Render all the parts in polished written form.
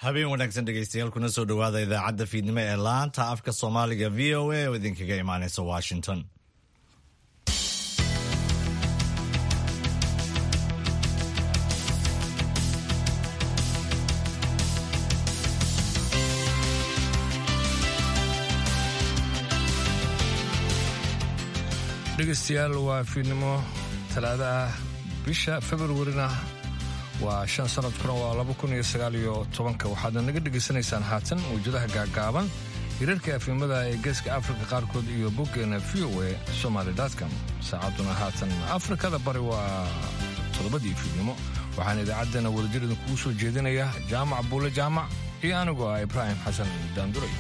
habeen wanaagsan dhegaystayaal kuna soo dhowaada idaacadda fiidnimo ee laanta afka soomaaliga v o a oo idinkaga imaanaysa washington. dhegaystayaal waa fiidnimo talaada ah bisha februarina waa 5 sanadkuna waa 2019 waxaadna naga dhegaysanaysaan haatan mawjadaha gaagaaban hirarka afimada ee geeska afrika qaarkood iyo boggeena VOA Somali.com. saacaduna haatan afrikada bari waa 7 fiidnimo waxaan idaacaddana wadajirida kugu soo jeedinaya jaamac buule jaamac iyo anigoo ah Ibraahim Xasan Daanduray.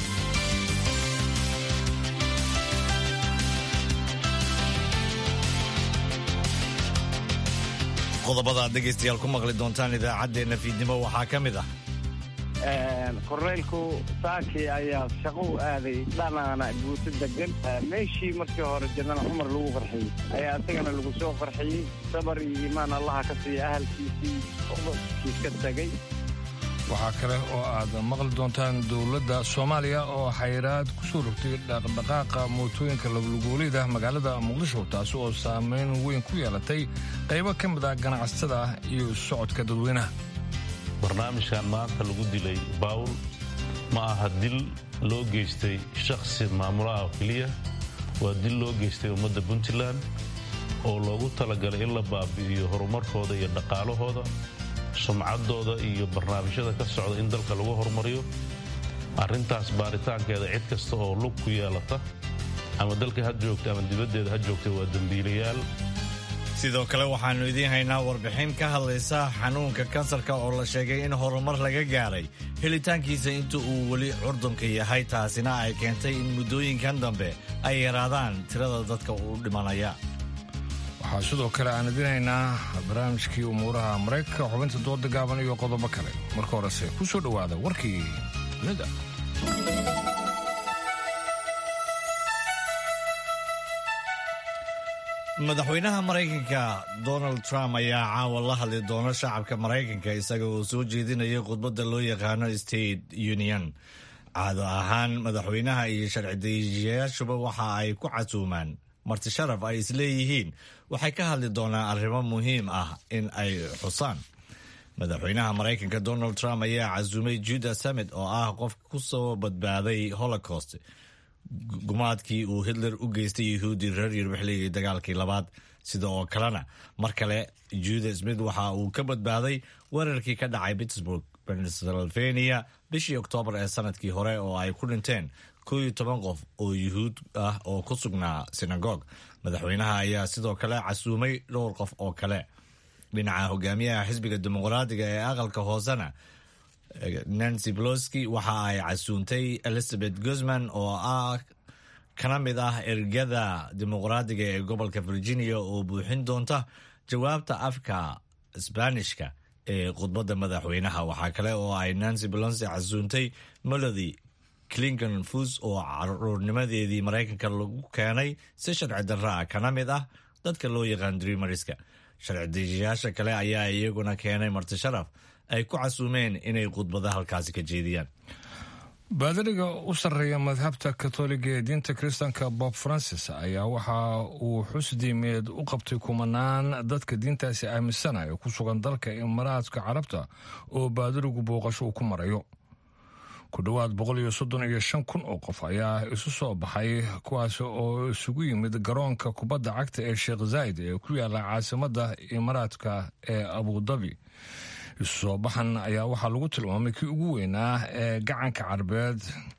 qodobada aad dhegaystayaal ku maqli doontaan idaacaddeenna fiidnimo waxaa ka mid ah korneylku saakii ayaa shaqo u aaday dhanaana guuto degan meeshii markii hore jannada cumar lagu qarxiyey ayaa isagana lagu soo qarxiyey sabar iyo iimaan allaha ka siiya ahalkiisii ubadkiis ka tegay. waxaa kale oo aad maqli doontaan dowladda Soomaaliya oo xayiraad ku soo rogtay dhaqdhaqaaqa mootooyinka laguulida magaalada Muqdisho taas oo saameyn weyn ku yeelatay qaybo ka mid ah ganacsatada iyo socodka dadweynaha. barnaamijkan maanta lagu dilay Bawl ma aha dil loo geystay shakhsi maamulaha kaliya, waa dil loo geystay ummadda Puntland oo loogu talagalay in la baabi'iyo horumarkooda iyo dhaqaalahooda, sumcaddooda iyo barnaamijyada ka socda in dalka lagu horumariyo. arrintaas baaritaankeeda cid kasta oo lug ku yeelata ama dalka ha joogta ama dibaddeeda ha joogta waa dambiilayaal. sidoo kale waxaannu idiin haynaa warbixin ka hadlaysa xanuunka kansarka oo la sheegay in horumar laga gaaray helitaankiisa inta uu weli curdunka yahay, taasina ay keentay in muddooyinkan dambe ay yaraadaan tirada dadka u dhimanaya. waxaa sidoo kale aan idinaynaa barnaamijkii umuuraha Mareykanka, xubinta dooda gaaban iyo qodobo kale. marka horese ku soo dhowaada warkii dunida. madaxweynaha Mareykanka Donald Trump ayaa caawa la hadli doona shacabka Mareykanka isaga oo soo jeedinaya khudbadda loo yaqaano State Union. caado ahaan madaxweynaha iyo sharci dejiyayaashuba waxa ay ku casuumaan marti sharaf ay isleeyihiin waxay ka hadli doonaan arrimo muhiim ah in ay xusaan. madaxweynaha Mareykanka Donald Trump ayaa casuumay Judah Summit oo ah qof ku soo badbaaday Holocaust, gumaadkii uu Hitler u geystay Yahuudi reer Yurub xilligii dagaalkii labaad. sida oo kalena mar kale Judah Smith waxa uu ka badbaaday weerarkii ka dhacay Pittsburgh, Pennsylvania bishii Oktoobar ee sanadkii hore oo ay ku dhinteen 11 qof oo Yuhuud ah oo ku sugnaa sinagoog. madaxweynaha ayaa sidoo kale casuumay dhowr qof oo kale. dhinaca hogaamiyaha xisbiga dimuqraadiga ee aqalka hoosena Nancy Pelosi waxa ay casuuntay Elizabeth Guzman oo ah kana mid ah ergada dimuqraadiga ee gobolka Virginia oo buuxin doonta jawaabta afka Isbaanishka ee khudbadda madaxweynaha. waxaa kale oo ay Nancy Pelosi casuuntay Melody Clinton Fus oo caruurnimadeedii Mareykanka lagu keenay si sharci darro ah, kana mid ah dadka loo yaqaan Dreamerska. sharci dejiyayaasha kale ayaa iyaguna keenay marti sharaf ay ku casuumeen inay khudbada halkaasi ka jeediyaan. baadariga u sarreeya madhabta katoliga ee diinta kiristaanka Pope Francis ayaa waxa uu xusdiimeed u qabtay kumanaan dadka diintaasi aaminsanaya ku sugan dalka Imaaraadka Carabta oo baadarigu booqasho uu ku marayo. ku dhowaad 135,000 oo qof ayaa isu soo baxay, kuwaas oo isugu yimid garoonka kubadda cagta ee Sheikh Zayed ee ku yaala caasimadda Imaaraadka ee Abu Dhabi. isu soo baxan ayaa waxaa lagu tilmaamay kii ugu weynaa ee gacanka Carbeed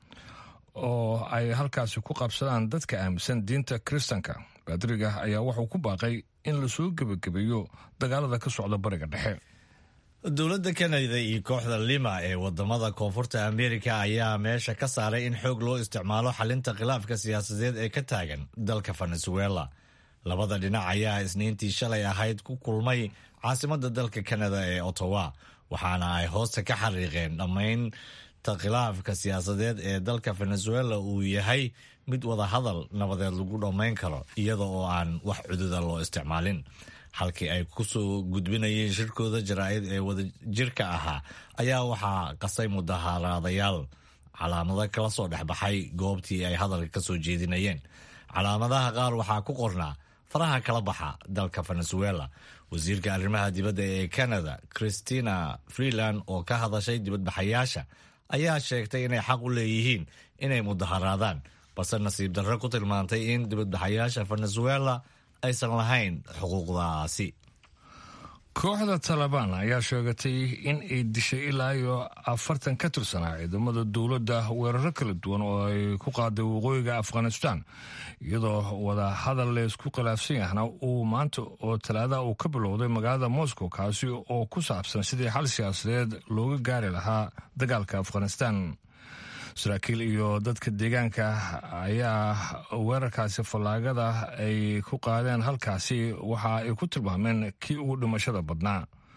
oo ay halkaasi ku qabsadaan dadka aaminsan diinta kiristaanka. baadariga ayaa wuxuu ku baaqay in la soo gebagabeeyo dagaalada ka socda bariga dhexe. dowladda Kanada iyo kooxda Lima ee wadamada koonfurta Ameerika ayaa meesha ka saaray in xoog loo isticmaalo xalinta khilaafka siyaasadeed ee ka taagan dalka Venezuela. labada dhinac ayaa isniintii shalay ahayd ku kulmay caasimadda dalka Kanada ee Ottawa, waxaana ay hoosta ka xariiqeen dhammaynta khilaafka siyaasadeed ee dalka Venezuela uu yahay mid wada hadal nabadeed lagu dhammayn karo iyada oo aan wax cududa loo isticmaalin. halkii ay kusoo gudbinayeen shirkooda jaraa'id ee wadajirka ahaa ayaa waxaa qasay mudaharaadayaal calaamado kala soo dhexbaxay goobtii ay hadalka ka soo jeedinayeen. calaamadaha qaar waxaa ku qornaa faraha kala baxa dalka Venezuela. wasiirka arrimaha dibadda ee Canada Chrystia Freeland oo ka hadashay dibadbaxayaasha ayaa sheegtay inay xaq u leeyihiin inay mudaharaadaan, balse nasiib darro ku tilmaantay in dibadbaxayaasha Venezuela aysan lahayn xuquuqdaasi. kooxda Taliban ayaa sheegatay in ay dishay ilaa iyo 40 ka tirsanaa ciidamada dowladda weeraro kala duwan oo ay ku qaaday waqooyiga Afghanistan, iyadoo wada hadal la isku khilaafsan yahna uu maanta oo Talaada uu ka bilowday magaalada Moscow, kaasi oo ku saabsan sidii xal siyaasadeed looga gaari lahaa dagaalka Afghanistan. saraakiil iyo dadka deegaanka ayaa weerarkaasi fallaagada ay ku qaadeen halkaasi waxa ay ku tilmaameen kii ugu dhimashada badnaa.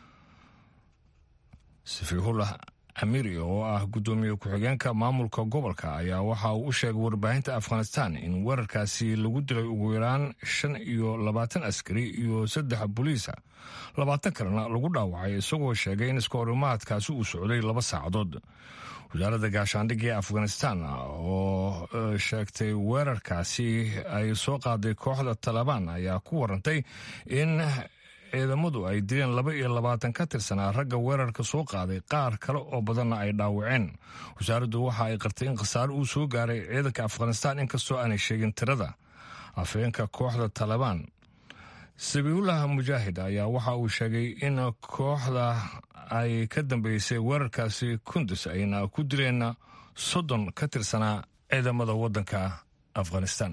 Safihullah Amiri oo ah gudoomiye ku-xigeenka maamulka gobolka ayaa waxa uu u sheegay warbaahinta Afghanistan in weerarkaasi lagu dilay ugu yaraan 25 askari iyo 3 booliis ah, 20 kalena lagu dhaawacay, isagoo sheegay in iska horimaadkaasi uu socday 2 saacadood. wasaaradda gaashaandhigga ee Afghanistan oo sheegtay weerarkaasi ay soo qaaday kooxda Taliban ayaa ku warantay in ciidamadu ay dileen 22 ka tirsanaa ragga weerarka soo qaaday, qaar kale oo badanna ay dhaawaceen. wasaaraddu waxa ay qartay in khasaare uu soo gaaray ciidanka Afghanistan inkastoo aanay sheegin tirada. afhayeenka kooxda Taliban Sabiullah Mujaahid ayaa waxa uu sheegay in kooxda ay ka dambeysay weerarkaasi Kunduz ayna ku dileen 30 ka tirsanaa ciidamada waddanka Afghanistan.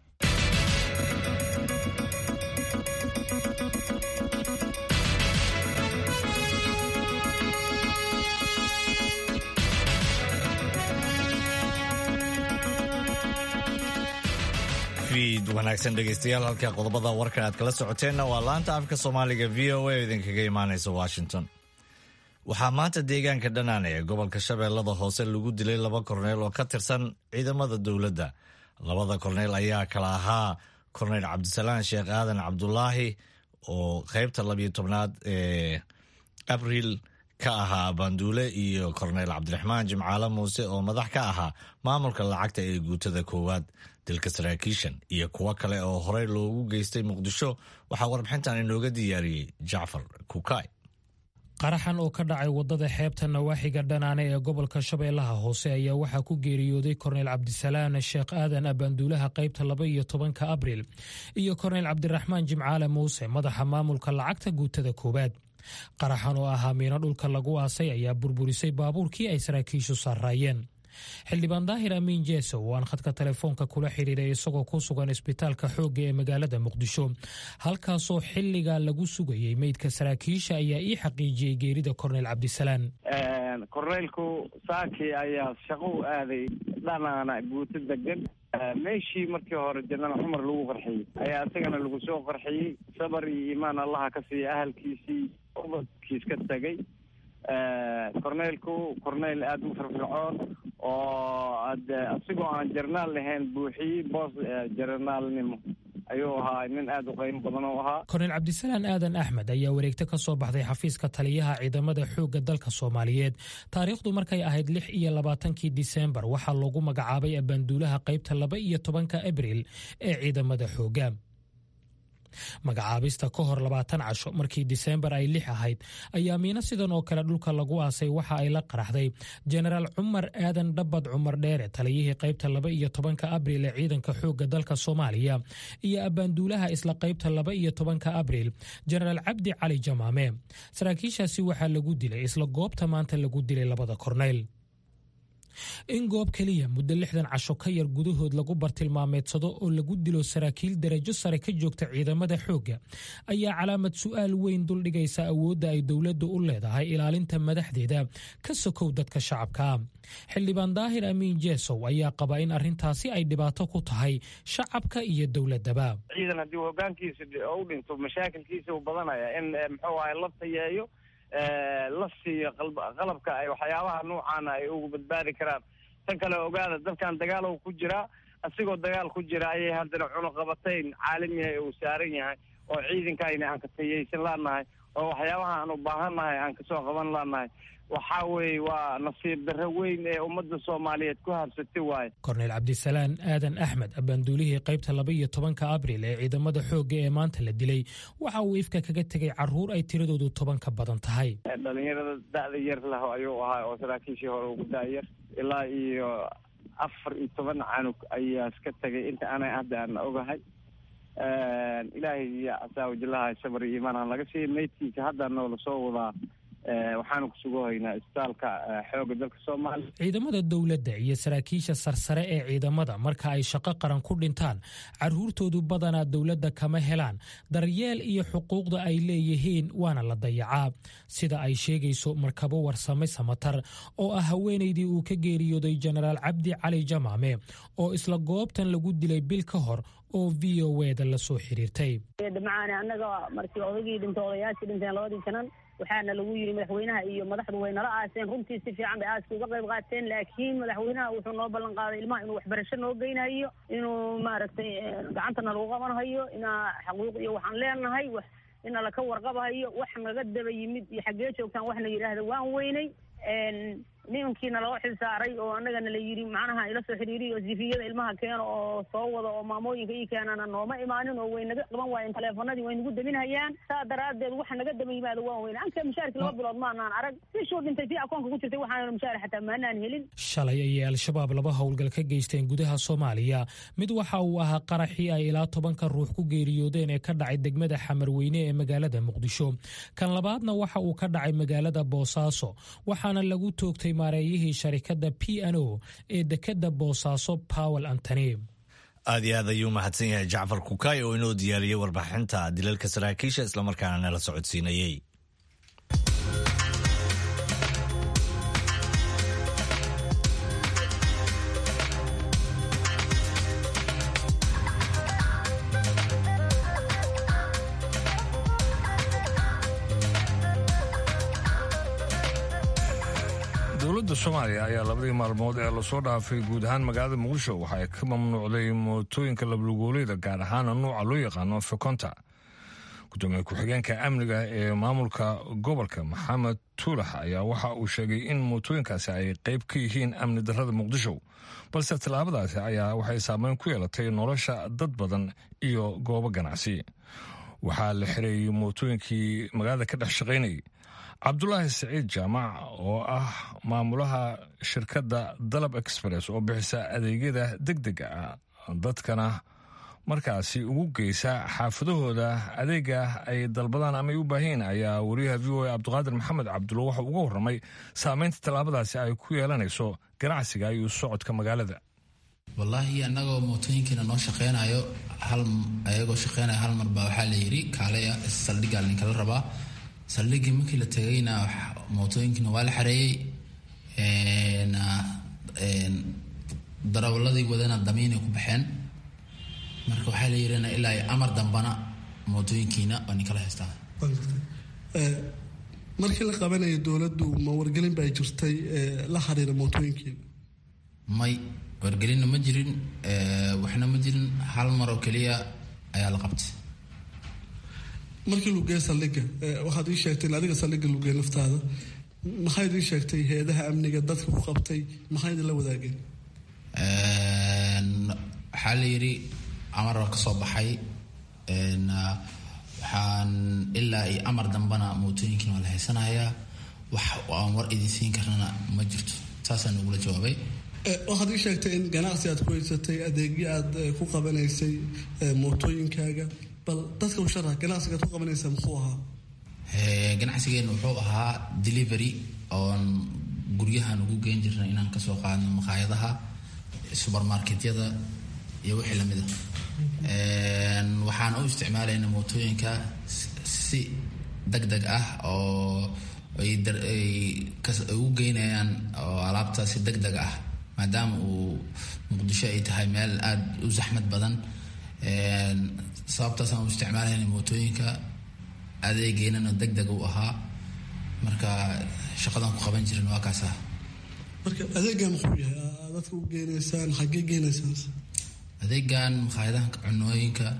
wanaagsan dhegeystayaal, halka qodobada warka aad kala socoteenna waa laanta afka Soomaaliga VOA oo idinkaga imaanaysa Washington. waxaa maanta deegaanka Dhanaan ee gobolka Shabeellada Hoose lagu dilay 2 korneyl oo ka tirsan ciidamada dowladda. 2 korneyl ayaa kala ahaa korneyl Cabdisalaan Sheekh Aadan Cabdulaahi oo qaybta 12aad ee Abriil ka ahaa banduule, iyo korneyl Cabdiraxmaan Jimcaale Muuse oo madax ka ahaa maamulka lacagta ee guutada koowaad. dilka saraakiishan iyo kuwo kale oo horey loogu geystay Muqdisho waxaa warbixintan inooga diyaariyey Jacfar Kukay. qaraxan oo ka dhacay wadada xeebta nawaaxiga Dhanaane ee gobolka Shabeellaha Hoose ayaa waxaa ku geeriyooday korneyl Cabdisalaan Sheekh Aadan banduulaha qaybta 12 Abriil iyo korneyl Cabdiraxmaan Jimcaale Muuse madaxa maamulka lacagta guutada koowaad. qaraxan oo ahaa miino dhulka lagu aasay ayaa burburisay baabuurkii ay saraakiishu saaraayeen. xildhibaan daahir amiin jeeso oo aan khadka telefoonka kula xiriiray isagoo ku sugan isbitaalka xoogga ee magaalada Muqdisho, halkaasoo xilligaa lagu sugayay meydka saraakiisha, ayaa ii xaqiijiyey geerida korneyl Cabdisalaan. korneylku saaki ayaa shaqo u aaday Dhanaana guuto degan. meeshii markii hore janana cumar lagu qarxiyey ayaa isagana lagu soo qarxiyey. sabar iyo iimaan allaha ka siiya ahalkiisii ubadkiis ka tagay. korneylku korneyl aada u firfircoon oo asigoo aan jarnaal lahayn buuxiyey boos jarnaalnimo ayuu ahaa. nin aada u qiimo badan oo ahaa. korneyl Cabdisalaan Aadan Axmed ayaa wareegto ka soo baxday xafiiska taliyaha ciidamada xoogga dalka Soomaaliyeed. taariikhdu markay ahayd 26 Diseembar waxaa loogu magacaabay banduulaha qaybta 12 Abriil ee ciidamada xoogga. magacaabista ka hor 20 casho markii Diseembar ay 6 ahayd ayaa miino sidan oo kale dhulka lagu aasay waxa ay la qaraxday Generaal Cumar Aadan Dhabbad Cumar Dheere, taliyihii qaybta 12 Abriil ee ciidanka xoogga dalka Soomaaliya, iyo abanduulaha isla qaybta 12 Abriil Generaal Cabdi Cali Jamaame. saraakiishaasi waxaa lagu dilay isla goobta maanta lagu dilay 2 korneyl. in goob keliya muddo 60 casho ka yar gudahood lagu bartilmaameedsado oo lagu dilo saraakiil darajo sare ka joogta ciidamada xoogga ayaa calaamad su'aal weyn duldhigaysa awoodda ay dowladdu u leedahay ilaalinta madaxdeeda ka sokow dadka shacabka. xildhibaan daahir amiin jeesow ayaa qaba in arrintaasi ay dhibaato ku tahay shacabka iyo dowladaba. ciidan haddii hoggaankiisa u dhinto mashaakilkiisa uu badanaya in muxuu ahay la tayeeyo la siiyo qalabka ay waxyaabaha noocaana ay ugu badbaadi karaan. tan kale ogaada dadkan dagaal ku jiraa, asigoo dagaal ku jira ayay haddana cunuqabatayn caalamiya uu saaran yahay oo ciidankayna aan ka tayaysan laanahay oo waxyaabaha aan u baahannahay aan kasoo qaban laanahay waxaa weeye waa nasiib darro weyn ee ummadda soomaaliyeed ku habsatay waaye. korneyl cabdisalaan aadan axmed abaanduulihii qaybta 12 abriil ee ciidamada xoogga ee maanta la dilay waxa uu ifka kaga tegay carruur ay tiradoodu 10 ka badan tahay. dhalinyarada da'da yar lah ayuu ahaa oo saraakiishii hore ugu daayar ilaa iyo 14 canug ayaa iska tagay inta anay hadda aan ogahay. ilaahay iyo asaawajilaha sabr iyo iimaan laga siiyay meydkiisa hadda noola soo wadaa. waxaanu ku sugahaynaa isbitaalka xoogga dalka Soomaaliya. ciidamada dawladda iyo saraakiisha sarsare ee ciidamada marka ay shaqo qaran ku dhintaan carruurtoodu badanaa dawladda kama helaan daryeel iyo xuquuqda ay leeyihiin waana la dayacaa sida ay sheegayso markabo warsame samatar oo ah haweenaydii uu ka geeriyooday jenaraal cabdi cali jamaame oo isla goobtan lagu dilay bil ka hor oo VOA-da la soo xiriirtay. dhammaan annaga markii odagii dhintay odayaashii dhinteen labadii janan waxaana lagu yiri madaxweynaha iyo madaxdu way nala aaseen runtii si fiican bay aaska uga qayb qaateen laakiin madaxweynaha wuxuu noo ballan qaaday ilmaha inuu waxbarasho noo geynayo inuu maaragtay gacantana lagu qabanayo inaa xaquuq iyo waxaan leenahay in la ka warqabayo wax naga daba yimid iyo xaggee joogtaan waxna yiraahdo waan weynay nimankiina loo xilsaaray oo annagana la yiri macnaha ila soo xiriiriyo sifiyada ilmaha keeno oo soo wada oo maamooyinka ii keenana nooma imaanin oo way naga qaban waayeen taleefanadii way nagu daminayaan saa daraadeed waxa naga daba yimaado waan weyn anka mushaarki 2 bilood maanaan arag bishoo dhintay tii akoonka ku jirtay waxaan mushaar xataa maanaan helin. shalay ayay al-shabaab 2 howlgal ka geysteen gudaha Soomaaliya mid waxa uu ahaa qaraxii ay ilaa 10 ruux ku geeriyoodeen ee ka dhacay degmada Xamarweyne ee magaalada Muqdisho kan labaadna waxa uu ka dhacay magaalada Boosaaso waxaana lagu toogtay maareeyihii sharikada P&O ee dekada Boosaaso Powell Antony. aad iyo aad ayuu mahadsan yahay Jacfar Kukay oo inoo diyaariyay warbixinta dilalka saraakiisha isla markaana nala socodsiinayay. dowladda Soomaaliya ayaa labadii maalmood ee la soo dhaafay guud ahaan magaalada Muqdisho waxa ay ka mamnuucday mootooyinka lablugooleeda gaar ahaan nooca loo yaqaano Fekonta. gudoomiye ku-xigeenka amniga ee maamulka gobolka Maxamed Tuulax ayaa waxa uu sheegay in mootooyinkaasi ay qayb ka yihiin amni darrada Muqdisho balse tallaabadaasi ayaa waxay saameyn ku yeelatay nolosha dad badan iyo goobo ganacsi. waxaa la xireeyay mootooyinkii magaalada ka dhex shaqaynayay. cabdulaahi saciid jaamac oo ah maamulaha shirkadda Dalab Express oo bixisa adeegyada degdega ah dadkana markaasi ugu geysa xaafadahooda adeega ay dalbadaan ama ay u baahiin ayaa wariyaha VOA Cabdiqaadir Maxamed Cabdulla waxa uga warramay saameynta tallaabadaasi ay ku yeelanayso ganacsiga iyo socodka magaalada. wallaahi annagoo mootooyinkiina noo shaqeynayo ayagoo shaqeynaya hal mar baa waxaa la yidhi kaaleya saldhiggaa ninkala rabaa. saldhiggii markii la tegayna mootooyinkiina waa la xareeyey darawaladii wadana damiinay ku baxeen marka waxaa la yidhina ilaa amar dambana mootooyinkiina waa ninkala haystaa. markii la qabanayo dowladdu ma wargelin baa jirtay la xiriira mootooyinkiina? may wargelinna ma jirin waxna ma jirin hal mar oo keliya ayaa la qabtay. markii lugee saldhigga waxaad ii sheegteen adiga saldhigga lugee naftaada maxayd ii sheegtay hay-adaha amniga dadka ku qabtay maxay idin la wadaageen? waxaa la yidhi amar ka soo baxay waxaan ilaa iyo amar dambana mootooyinkiina waa la haysanayaa wax aan war idin siin karnana ma jirto saasaan ugula jawaabay. waxaad ii sheegtay in ganacsi aad ku haysatay adeegyo aad ku qabanaysay mootooyinkaaga bal dadka u sharax ganacsiga aad ku qabanaysa muxuu ahaa? ganacsigeena wuxuu ahaa delivery oon guryahan ugu geen jirna inaan kasoo qaadno maqaayadaha supermarketyada iyo wixii lamid ah. waxaan u isticmaalayna mootooyinka si degdeg ah oo ay ugu geynayaan oo alaabta si degdeg ah maadaama uu Muqdisho ay tahay meel aada u zaxmad badan. sababtaasaan u isticmaalayna mootooyinka adeegeenana degdeg u ahaa marka shaqadan ku qaban jirin waa kaas ah. marka adeegan muxuu yahay dadka u geenaysaan xaggee geenaysaan? adeegan maqaayadaha cunooyinka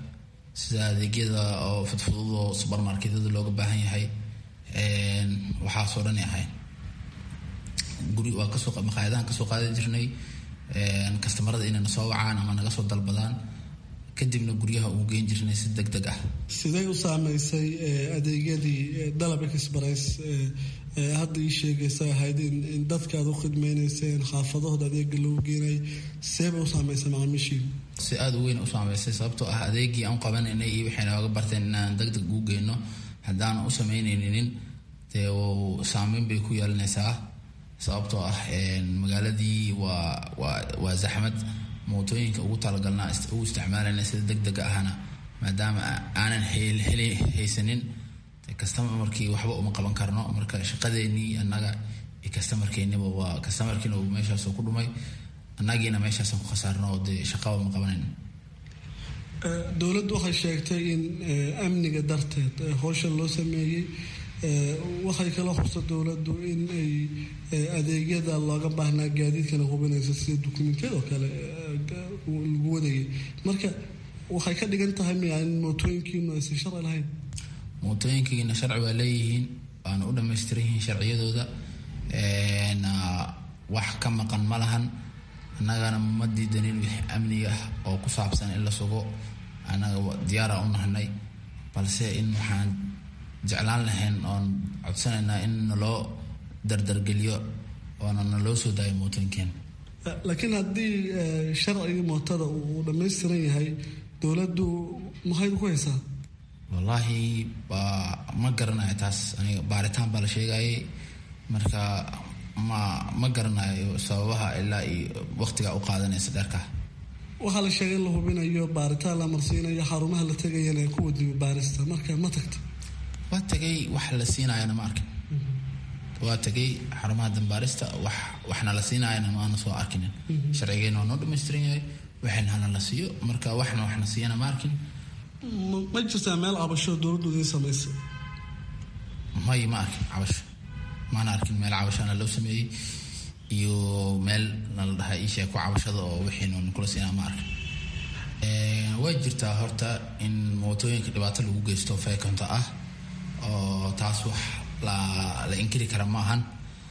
sida adeegyada oo fudfudud oo supermarketyada looga baahan yahay waxaasoo dhan ahayn. guri waa kasoo maqaayadahan kasoo qaadan jirnay kastamarada inay soo wacaan ama naga soo dalbadaan, kadibna guryaha ugu geyn jirnay si degdeg ah. sidee u saameysay adeegyadii Dalab Express hadda ii sheegaysa ahayd in dadka aad u khidmeynayseen xaafadahooda adeega loo geenay, seeba u saameysay macaamiishiin? si aad u weyn u saameysay, sababtoo ah adeegii aan qabanayna iyo waxay nooga barteen inaan degdeg ugu geyno haddaan u samaynaynin dee saameyn bay ku yeelanaysaa, sababtoo ah magaaladii waa zaxmad. mootooyinka ugu talagalnaa ugu isticmaalayna sida degdeg ahna maadaama aanan haysanin customerkii waxba uma qaban karno, marka shaqadeennii annaga iyo customerkeeniba waa customerkiina uu meeshaas ku dhumay, annagiina meeshaas ku khasaarno oo dee shaqaba ma qabanayno. dowladdu waxay sheegtay in amniga darteed howshan loo sameeyey. waxay kala xusta dowladdu in ay adeegyada looga baahnaa gaadiidkana hubinaysa sida dukumentiyada oo kale lagu wadayay, marka waxay ka dhigan tahay miya in mootooyinkiinu aysan sharci lahayn? mootooyinkiina sharci waa leeyihiin, waana u dhamaystiran yihiin sharciyadooda, wax ka maqan ma lahan. annagana ma diidanin wixii amniga ah oo ku saabsan in la sugo, annaga diyaara u nahnay, balse in waxaan jeclaan lahayn oon codsanaynaa in naloo dardargeliyo oona naloo soo daayo mootooyinkeena. laakiin haddii sharcigii mootada uu dhammaystiran yahay, dowladdu maxay ku haysaa? wallaahi ma garanayo taas, aniga baaritaan baa la sheegayay, marka ma garanayo sababaha ilaa iyo waqtiga u qaadanaysa dheerka. waxaa la sheegay in la hubinayo, baaritaan la marsiinayo, xarumaha la tegayana ay ku wadiyo baarista, marka ma tagta? waa tagay, wax la siinaayana ma arkin. waa tagay xarumaha dambaarista, waxna la siinaayana maana soo arkinin. sharcigeena waa noo dhamaystiran yahay, waxayna hana la siiyo, marka waxna siiyana ma arkin. ma jirtaa meel cabasho dowladdu idiin samaysa? ma arkin cabasho, maana arkin meel cabashana loo sameeyey iyo meel nala dhahay ishaa ku cabashada oo wixiinu kula siinaa ma arkin. way jirtaa horta in mootooyinka dhibaato lagu geysto feekonta ah, oo taas wax la inkiri kara ma ahan.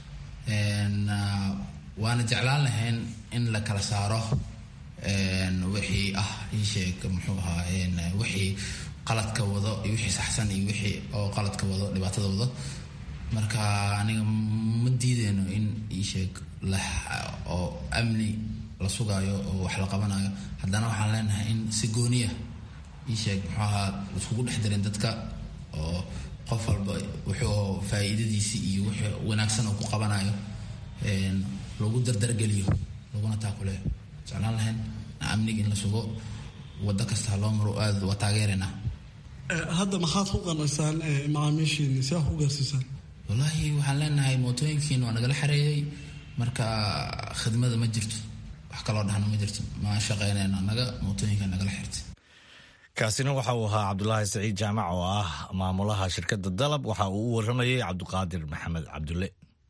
waana jeclaan lahayn in la kala saaro wixii ah isheeg muxuu ahaa wixii qaladka wado iyo wixii saxsan iyo wixii oo qaladka wado dhibaatada wado. marka aniga ma diideyno in isheeg oo amni la sugaayo oo wax la qabanayo, haddana waxaan leenahay in si gooniya isheeg muxuu ahaa laiskugu dhex darin dadka, oo qof walba wuxuu faa'iidadiisii iyo wixii wanaagsan oo ku qabanayo lagu dardargeliyo, laguna taakuleeyo. jeclaan lahayn amniga in la sugo, waddo kasta loo maro, aad waa taageeraynaa. hadda maxaad ku qanacsaan macaamiishiini, si wax ku gaarsiisaan? wallaahi waxaan leenahay mootooyinkiina waa nagala xareeyey, marka khidmada ma jirto, wax kaloo dhahna ma jirto, ma shaqeynayno annaga, mootooyinka nagala xirtay. kaasina waxa uu ahaa Cabdulaahi Saciid Jaamac oo ah maamulaha shirkadda Dalab, waxa uu u waramayay Cabdiqaadir Maxamed Cabdulle.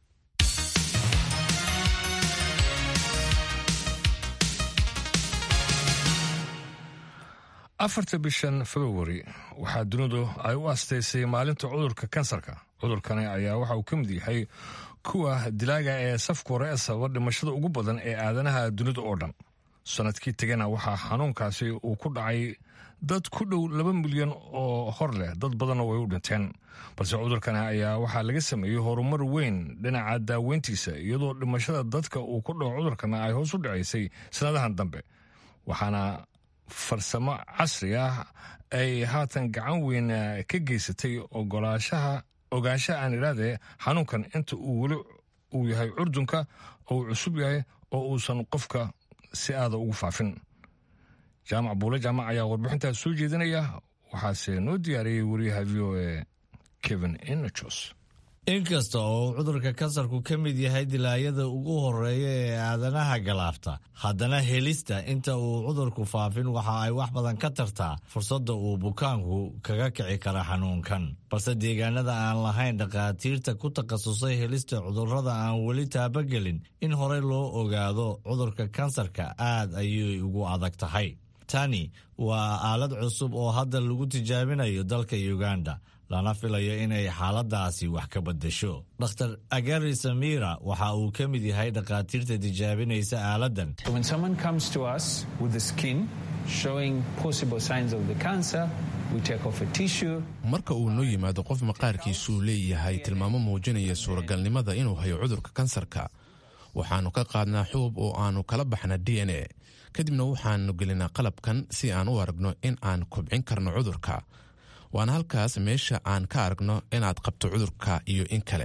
afarta bishan February waxaa dunidu ay u asteysay maalinta cudurka kansarka. cudurkani ayaa waxa uu ka mid yahay kuwa dilaaga ee safka hore ee sababa dhimashada ugu badan ee aadanaha dunida oo dhan. sanadkii tegana waxaa xanuunkaasi uu ku dhacay dad ku dhow 2 milyan oo hor leh, dad badanna way u dhinteen. balse cudurkani ayaa waxaa laga sameeyey horumar weyn dhinaca daaweyntiisa, iyadoo dhimashada dadka uu ku dhaco cudurkana ay hoos u dhacaysay sanadahan dambe. waxaana farsamo casri ah ay haatan gacan weyn ka geysatay ogaanshaha aan idhahdee xanuunkan inta uu weli uu yahay curdunka oo uu cusub yahay oo uusan qofka si aada ugu faafin. jaamac buule jaamac ayaa warbixintaas soo jeedinaya, waxaase noo diyaariyey wariyaha v o a Kevin Enachos. inkasta oo cudurka kansarku ka mid yahay dilaayada ugu horeeya ee aadanaha galaafta, haddana helista inta uu cudurku faafin waxa ay wax badan ka tartaa fursadda uu bukaanku kaga kici kara xanuunkan. balse deegaanada aan lahayn dhakhaatiirta ku takhasusay helista cudurrada aan weli taabagelin in horey loo ogaado cudurka kansarka aad ayay ugu adag tahay. tani waa aalad cusub oo hadda lagu tijaabinayo dalka Uganda lana filayo inay xaaladaasi wax ka beddesho. Dr. Agari Samira waxa uu ka mid yahay dhakhaatiirta tijaabinaysa aaladan. When someone comes to us with the skin showing possible signs of the cancer, we take off a tissue. Marka uu noo yimaado qof maqaarkiisu leeyahay tilmaamo muujinaya suuragalnimada inuu hayo cudurka kansarka, waxaanu ka qaadnaa xuub oo aanu kala baxna DNA. Kadibna waxaanu gelinaa qalabkan si aan u aragno in aan kobcin karno cudurka. waana halkaas meesha aan ka aragno inaad qabto cudurka iyo in kale.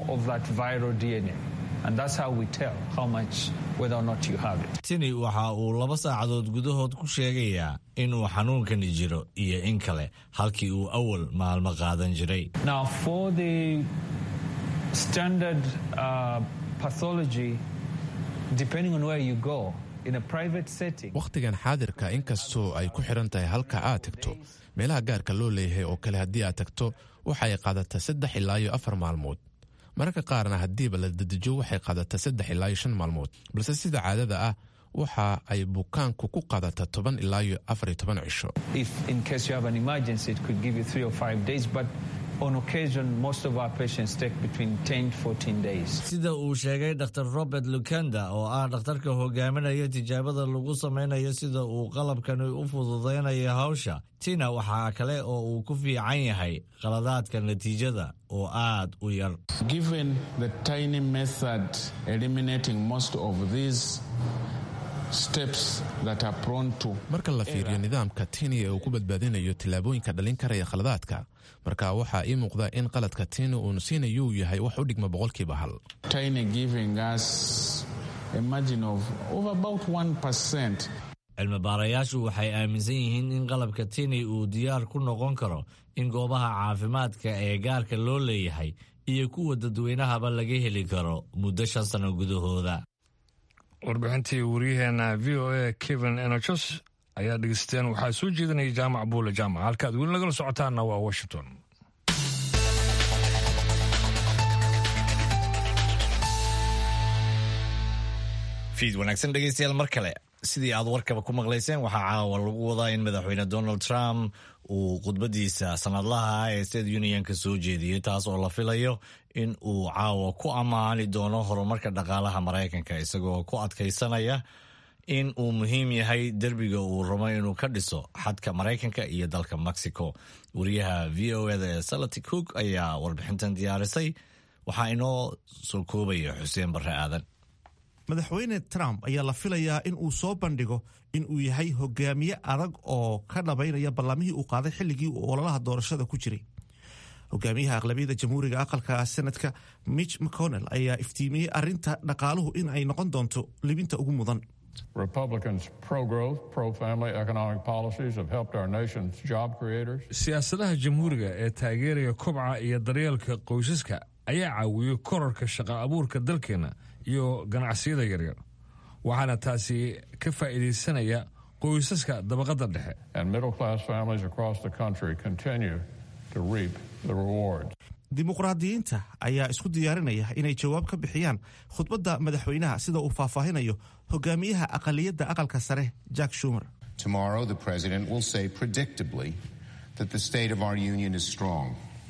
tini waxa uu 2 saacadood gudahood ku sheegayaa inuu xanuunkani jiro iyo in kale halkii uu awal maalmo qaadan jiray. Now for the standard pathology, depending on where you go in a private setting. Waqtigan xaadirka inkastoo ay ku xiran tahay halka aad tagto, meelaha gaarka loo leeyahay oo kale haddii aad tagto waxay qaadataa 3 ilaa 4 maalmood. mararka qaarna haddiiba la dedejo waxay qaadataa 3 ilaa 5 maalmood. balse sida caadada ah waxa ay bukaanku ku qaadataa 10 ilaa 14 cisho. If in case you have an emergency, it could give you 3 or 5 days, but on occasion most of our patients take between 10 to 14 days. sida uu sheegay Dr. Robert Lukanda oo ah dhakhtarka hogaaminaya tijaabada lagu sameynayo sida uu qalabkan u fududeynayo hawsha. tina waxa kale oo uu ku fiican yahay qaladaadka natiijada oo aad u yar. Given the tiny method eliminating most of these steps that are prone to marka la fiiriyo nidaamka tini ee uu ku badbaadinayo tillaabooyinka dhalin karaya khaladaadka, marka waxaa ii muuqda in qaladka tini uu siinayo uu yahay wax u dhigma 1%. Tiny giving us a margin of over about 1%. cilmi-baarayaashu waxay aaminsan yihiin in qalabka tini uu diyaar ku noqon karo in goobaha caafimaadka ee gaarka loo leeyahay iyo kuwa dadweynahaba laga heli karo muddo 5 sano gudahooda. warbixintii wariyaheena VOA Kevin Enochos ayaa dhegeysteen. waxaa soo jeedinaya jaamac buule jaamac. halkaad weli nagala socotaanna waa Washington. fiid wanaagsan dhegeystayaal mar kale. sidii aad warkaba ku maqlayseen waxaa caawa lagu wadaa in madaxweyne Donald Trump uu khudbadiisa sanadlaha ee State Unionka soo jeediyey, taas oo la filayo in uu caawa ku ammaani doono horumarka dhaqaalaha Mareykanka isagoo ku adkaysanaya in uu muhiim yahay derbiga uu rabo inuu ka dhiso xadka Mareykanka iyo dalka Mexico. wariyaha VOA-da ee Salati Cook ayaa warbixintan diyaarisay. waxaa inoo soo koobaya Xuseen Barre Aadan. madaxweyne Trump ayaa la filayaa in uu soo bandhigo in uu yahay hogaamiye adag oo ka dhabaynaya ballamihii uu qaaday xilligii uu ololaha doorashada ku jiray. hogaamiyaha aqlabiyadda jamhuuriga aqalka senadka Mitch McConnell ayaa iftiimiyey arrinta dhaqaaluhu in ay noqon doonto libinta ugu mudan. Republicans' pro-growth, pro-family economic policies have helped our nation's job creators. siyaasadaha jamhuuriga ee taageeraya kobca iyo daryeelka qoysaska ayaa caawiyey kororka shaqo abuurka dalkeena iyo ganacsiyada yaryar, waxaana taasi ka faa'iidaysanaya qoysaska dabaqada dhexe. And middle-class families across the country continue to reap the rewards. dimuqraadiyiinta ayaa isku diyaarinaya inay jawaab ka bixiyaan khudbadda madaxweynaha sida uu faahfaahinayo hogaamiyaha aqaliyadda aqalka sare Jack Schumer. Tomorrow the president will say predictably that the state of our union is strong.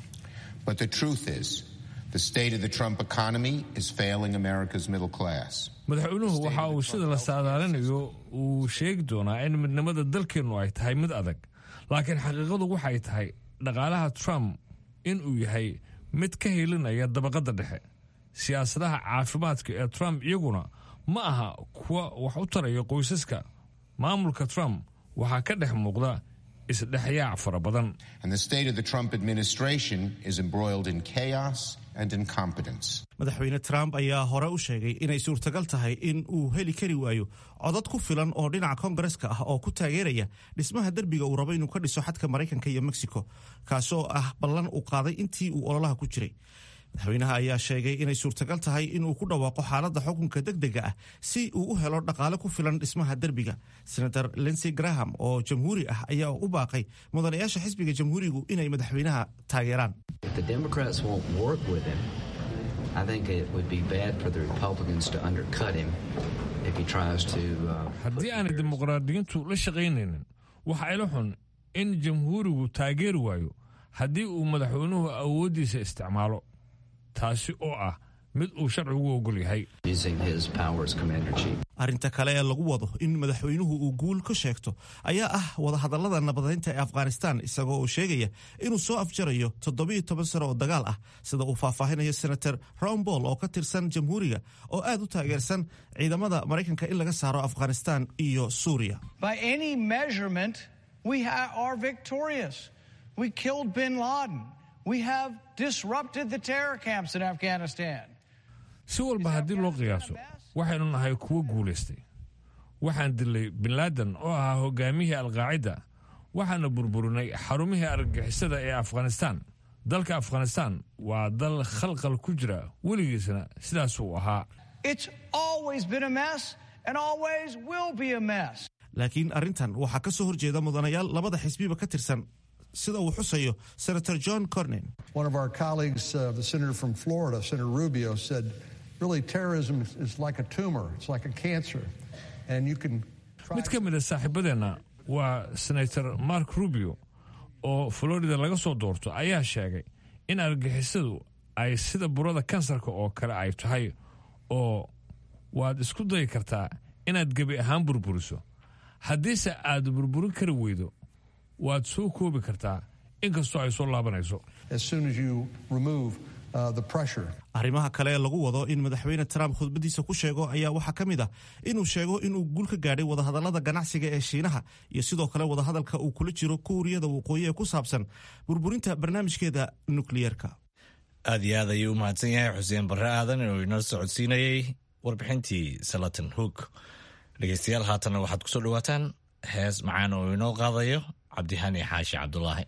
But the truth is the state of the Trump economy is failing America's middle class. madaxweynuhu waxa uu sida la saadaalinayo uu sheegi doonaa in midnimada dalkeennu ay tahay mid adag, laakiin xaqiiqadu waxay tahay dhaqaalaha Trump in uu yahay mid ka helinaya dabaqada dhexe. siyaasadaha caafimaadka ee Trump iyaguna ma aha kuwa wax u taraya qoysaska. maamulka Trump waxaa ka dhex muuqda isdhexyaac fara badan. And the state of the Trump administration is embroiled in chaos and incompetence. madaxweyne Trump ayaa hore u sheegay inay suurtagal tahay in uu heli kari waayo codad ku filan oo dhinaca Koongareeska ah oo ku taageeraya dhismaha derbiga uu rabo inuu ka dhiso xadka Mareykanka iyo Mexico, kaasoo ah ballan uu qaaday intii uu ololaha ku jiray. madaxweynaha ayaa sheegay inay suurtagal tahay inuu ku dhawaaqo xaaladda xukunka degdega ah si uu u helo dhaqaale ku filan dhismaha derbiga. Senator Lindsey Graham oo jamhuuri ah ayaa u baaqay mudanayaasha xisbiga jamhuurigu inay madaxweynaha taageeraan. If the Democrats won't work with him, I think it would be bad for the Republicans to undercut him haddii aanay dimuqraadiyiintu la shaqaynaynin waxa ila xun in jamhuurigu taageeri waayo haddii uu madaxweynuhu awooddiisa isticmaalo taasi oo ah mid uu sharcigu ogol yahay. arrinta kale ee lagu wado in madaxweynuhu uu guul ka sheegto ayaa ah wadahadallada nabadeynta ee afghanistan isagoo uu sheegaya inuu soo afjarayo 17 sano oo dagaal ah sida uu faahfaahinayo senator Ron Paul oo ka tirsan jamhuuriga oo aad u taageersan ciidamada Mareykanka in laga saaro Afghanistan iyo Suuriya. By any measurement, we are victorious. We killed bin Laden. We have disrupted the terror camps in Afghanistan. si walba haddii loo qiyaaso waxaynu nahay kuwo guulaystay. waxaan dilay bin Laden oo ahaa hogaamiyihii alqaacida waxaana burburinay xarumihii argagixisada ee Afghanistan. dalka Afghanistan waa dal khalqal ku jira weligiisna sidaas uu ahaa. It's always been a mess and always will be a mess. laakiin arrintan waxaa ka soo horjeeda mudanayaal labada xisbiba ka tirsan sida uu xusayo Senator John Cornyn. One of our colleagues, the senator from Florida, Senator Rubio, said, really terrorism is like a tumor, it's like a cancer, and you can... mid ka mid a saaxiibadeena waa Senator Mark Rubio oo Florida laga soo doorto ayaa sheegay in argagixisadu ay sida burada kansarka oo kale ay tahay oo waad isku dayi kartaa inaad gebi ahaan burburiso. haddiise aad burburin kari weydo waad soo koobi kartaa inkastoo ay soo laabanayso. As soon as you remove the pressure. arrimaha kale ee lagu wado in madaxweyne Trump khudbadiisa ku sheego ayaa waxaa ka mid ah inuu sheego inuu guul ka gaadhay wadahadallada ganacsiga ee Shiinaha iyo sidoo kale wadahadalka uu kula jiro Kuuriyada Waqooyi ee ku saabsan burburinta barnaamijkeeda nukliyeerka. aad iyo aad ayuu u mahadsan yahay Xuseen Barre Aadan oo inoo socodsiinayay warbixintii Salatan Hook. dhegeystayaal haatan waxaad ku soo dhawaataan hees macaan oo inoo qaadayo Cabdihani Xaashi Cabdullaahi.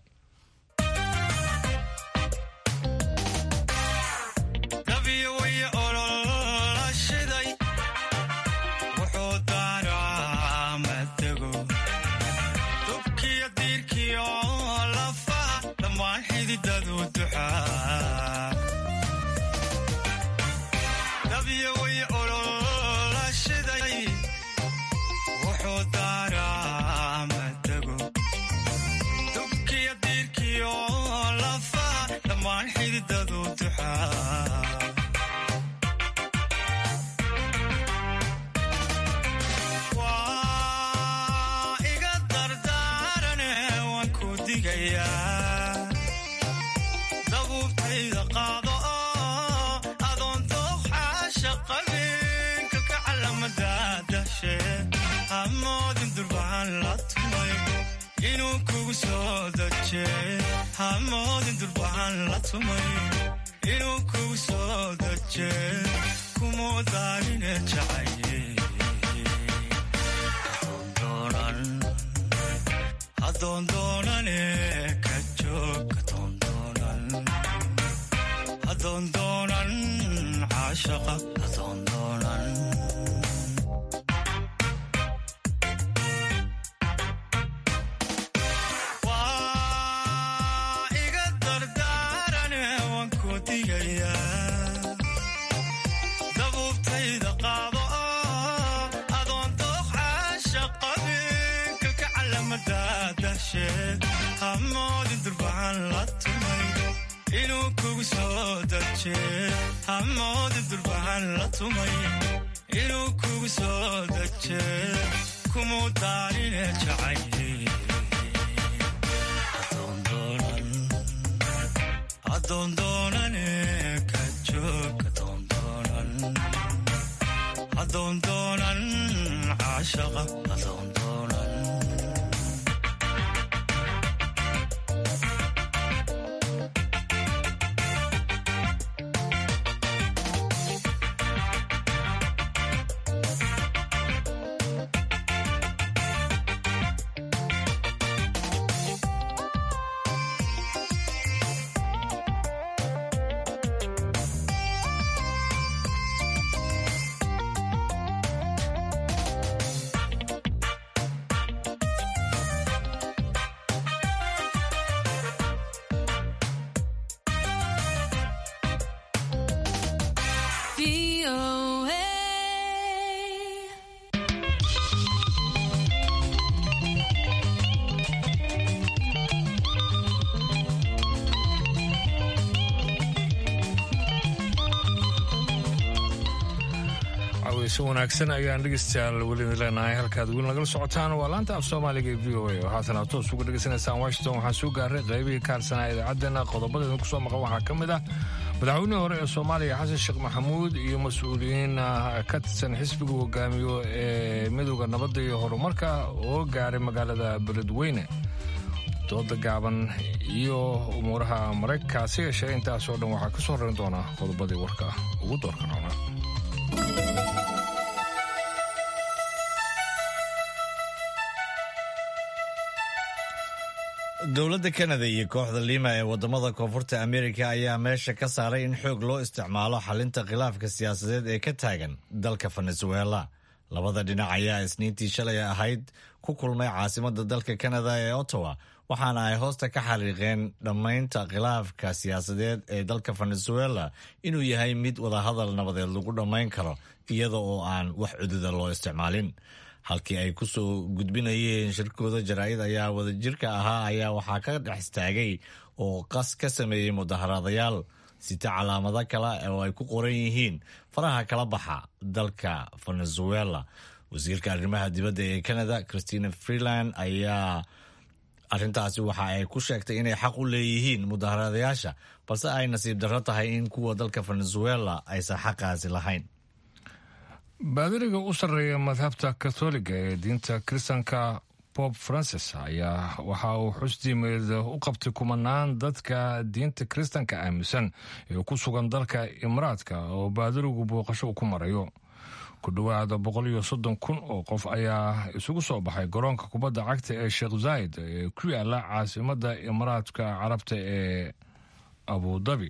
caweyso wanaagsan ayaan dhegeystayaal weli leenahay halkaad weli nagala socotaan waa laanta af soomaaliga ee v o a oo haatan aad toos uga dhegaysanaysaan washington waxaan soo gaaray qaybihii ka harsanaa idaacaddeenna qodobadeedin ku soo maqan waxaa ka mid ah madaxweynihii hore ee soomaaliya xasan sheekh maxamuud iyo mas-uuliyiin ka tirsan xisbiga hogaamiyo ee midowda nabadda iyo horumarka oo gaaray magaalada beledweyne dooda gaaban iyo umuuraha maraykankaasi yeeshee intaasoo dhan waxaa ka soo horeyn doona qodobadii warka ugu doorka noona dowladda kanada iyo kooxda lima ee wadamada koonfurta amerika ayaa meesha ka saaray in xoog loo isticmaalo xalinta khilaafka siyaasadeed ee ka taagan dalka venezuela labada dhinac ayaa isniintii shalay ahayd ku kulmay caasimada dalka kanada ee ottawa waxaana ay hoosta ka xariiqeen dhammaynta khilaafka siyaasadeed ee dalka venezuela inuu yahay mid wadahadal nabadeed lagu dhammayn karo iyada oo aan wax cududa loo isticmaalin halkii ay ku soo gudbinayeen shirkooda jaraa'id ayaa wadajirka ahaa ayaa waxaa ka dhex istaagay oo qas ka sameeyey mudaharaadayaal sita calaamado kale oo ay ku qoran yihiin faraha kala baxa dalka venezuela wasiirka arrimaha dibadda ee canada christina freeland ayaa arrintaasi waxa ay ku sheegtay inay xaq u leeyihiin mudaharaadayaasha balse ay nasiib darro tahay in kuwa dalka venezuela aysan xaqaasi lahayn baadiriga u sarreeya madhabta katoliga ee diinta kiristanka bob francis ayaa waxa uu xusdiimeed u qabtay kumanaan dadka diinta kiristanka aaminsan ee ku sugan dalka imaraadka oo baadirigu booqasho ku marayo ku dhowaada 130,000 oo qof ayaa isugu soo baxay garoonka kubadda cagta ee sheekh zayd ee ku yaala caasimada imaraadka carabta ee abudabi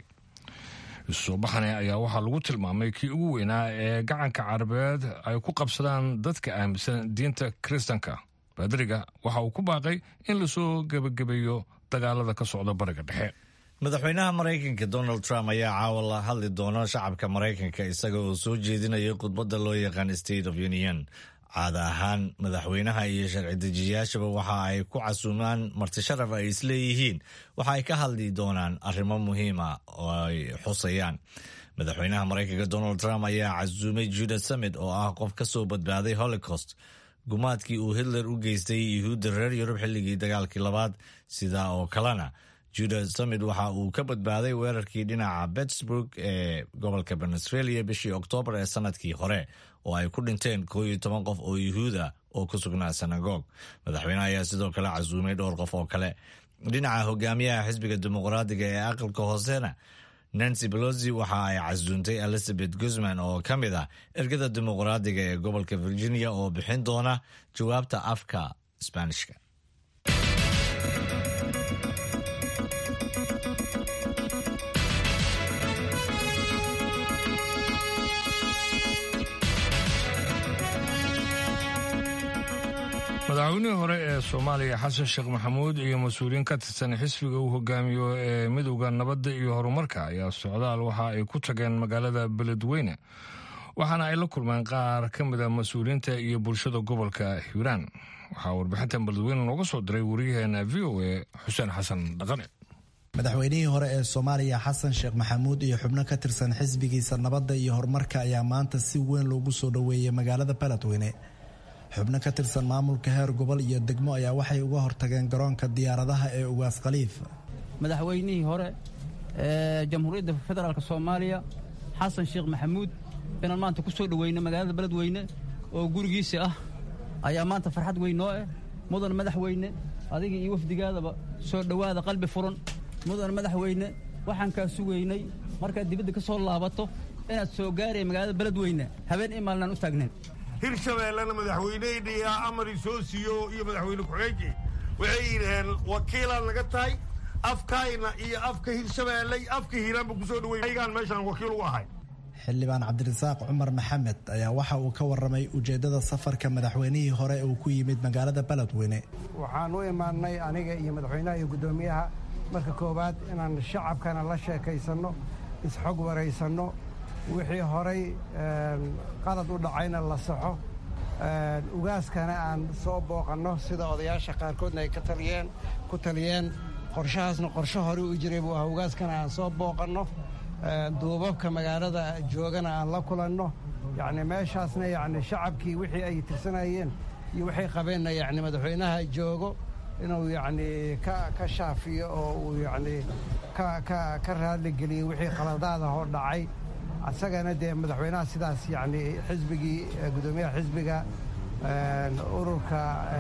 soo baxane ayaa waxaa lagu tilmaamay kii ugu weynaa ee gacanka carabeed ay ku qabsadaan dadka aaminsan diinta kiristanka baadiriga waxa uu ku baaqay in lasoo gebagabeeyo dagaalada ka socda bariga dhexe madaxweynaha maraykanka donald trump ayaa caawa la hadli doona shacabka maraykanka isaga oo soo jeedinaya khudbadda loo yaqaan state of union caada ahaan madaxweynaha iyo sharci dejiyayaashaba waxa ay ku casuumaan marti sharaf ay isleeyihiin waxa ay ka hadli doonaan arrimo muhiima oo ay xusayaan madaxweynaha maraykanka donald trump ayaa casuumay judah summit oo ah qof ka soo badbaaday holocaust gumaadkii uu hitler u geystay yuhuudda reer yurub xilligii dagaalkii labaad sidaa oo kalena judah summit waxa uu ka badbaaday weerarkii dhinaca pittsburgh ee gobolka venezuela bishii oktoobar ee sanadkii hore oo ay ku dhinteen 11 qof oo yuhuud ah oo ku sugnaa sanagog madaxweynaha ayaa sidoo kale casuumay dhowr qof oo kale dhinaca hogaamiyaha xisbiga dimuqraadiga ee aqalka hoosena nancy pelosi waxa ay casuuntay elizabeth guzman oo ka mid ah ergada dimuqraadiga ee gobolka virginia oo bixin doona jawaabta afka isbaanishka madaxweynihii hore ee soomaaliya xasan sheekh maxamuud iyo mas-uuliyiin ka tirsan xisbiga uu hogaamiyo ee midowda nabadda iyo horumarka ayaa socdaal waxa ay ku tageen magaalada beledweyne waxaana ay la kulmeen qaar ka mid a mas-uuliyiinta iyo bulshada gobolka hiiraan waxaa warbixintan beledweyne nooga soo diray wariyaheena v o a xuseen xasan dhaqane madaxweynihii hore ee soomaaliya xasan sheekh maxamuud iyo xubno ka tirsan xisbigiisa nabadda iyo horumarka ayaa maanta si weyn loogu soo dhoweeyey magaalada beledweyne xubno ka tirsan maamulka heer gobol iyo degmo ayaa waxay uga hortageen garoonka diyaaradaha ee ugaas khaliif madaxweynihii hore ee jamhuuriyadda federaalk soomaaliya xasan sheekh maxamuud inaan maanta ku soo dhoweyno magaalada beledweyne oo gurigiisa ah ayaa maanta farxad weyn noo ah mudan madaxweyne adiga iyo wafdigaadaba soo dhowaada qalbi furan mudan madaxweyne waxaan kaa sugaynay markaad dibadda ka soo laabato inaad soo gaaraya magaalada beledweyne habeen imaalnaan u taagnayn hirshabeellena madaxweyneydhiyaa amari soo siiyo iyo madaxweyne ku-xigeenkii waxay yidhaheen wakiilaan naga tahay afkayna iyo afka hirshabeelley afka hiiraanba ku soo dhawey aygaan meeshaan wakiil ugu ahay xildhibaan cabdirasaaq cumar maxamed ayaa waxa uu ka warramay ujeeddada safarka madaxweynihii hore uu ku yimid magaalada beledweyne waxaan u imaannay aniga iyo madaxweynaha iyo guddoomiyaha marka koowaad inaan shacabkana la sheekaysanno isxog waraysanno wixii horay qalad u dhacayna la saxo ugaaskana aan soo booqanno sida odayaasha qaarkoodna ay ku taliyeen qorshahaasna qorsho hore u jiray buu ahaa ugaaskana aan soo booqanno duubabka magaalada joogana aan la kulanno yacni meeshaasna yacni shacabkii wixii ay tirsanayeen iyo waxay qabeenna yacni madaxweynaha joogo inuu yacni ka shaafiyo oo uu yacni ka raadligeliyo wixii qaladaada hor dhacay asagana dee madaxweynaha sidaas yacni xisbigii guddoomiyaha xisbiga ururka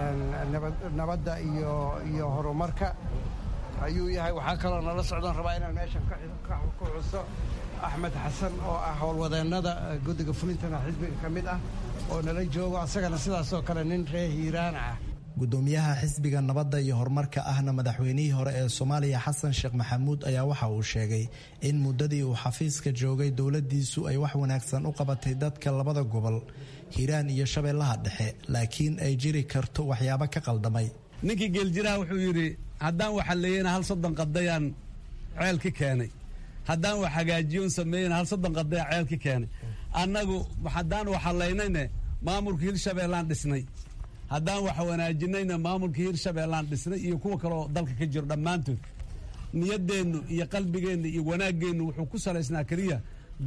nabadda iyo horumarka ayuu yahay. waxaa kaloo nala socdoon rabaa inaan meeshan ku xuso axmed xasan oo ah howlwadeennada guddiga fulintana xisbiga ka mid ah oo nala joogo asagana sidaasoo kale nin reer hiiraan ah. gudoomiyaha xisbiga nabadda iyo horumarka ahna madaxweynihii hore ee Soomaaliya Xasan Sheekh Maxamuud ayaa waxa uu sheegay in muddadii uu xafiiska joogay dowladdiisu ay wax wanaagsan u qabatay dadka labada gobol Hiiraan iyo Shabeellaha Dhexe laakiin ay jiri karto waxyaabo ka qaldamay. ninkii geeljiraha wuxuu yidhi haddaan waxa leeyana hal soddon qadayaan ceel ka keenay haddaan wax hagaajiyoon sameeyana hal soddon qadayaan ceel ka keenay annagu haddaan waxa leeynayna maamulka Hirshabeellaan dhisnay haddaan wax wanaajinayna maamulka Hirshabeellaan dhisnay iyo kuwa kale oo dalka ka jiro dhammaantood niyadeennu iyo qalbigeennu iyo wanaageennu wuxuu ku salaysnaa kaliya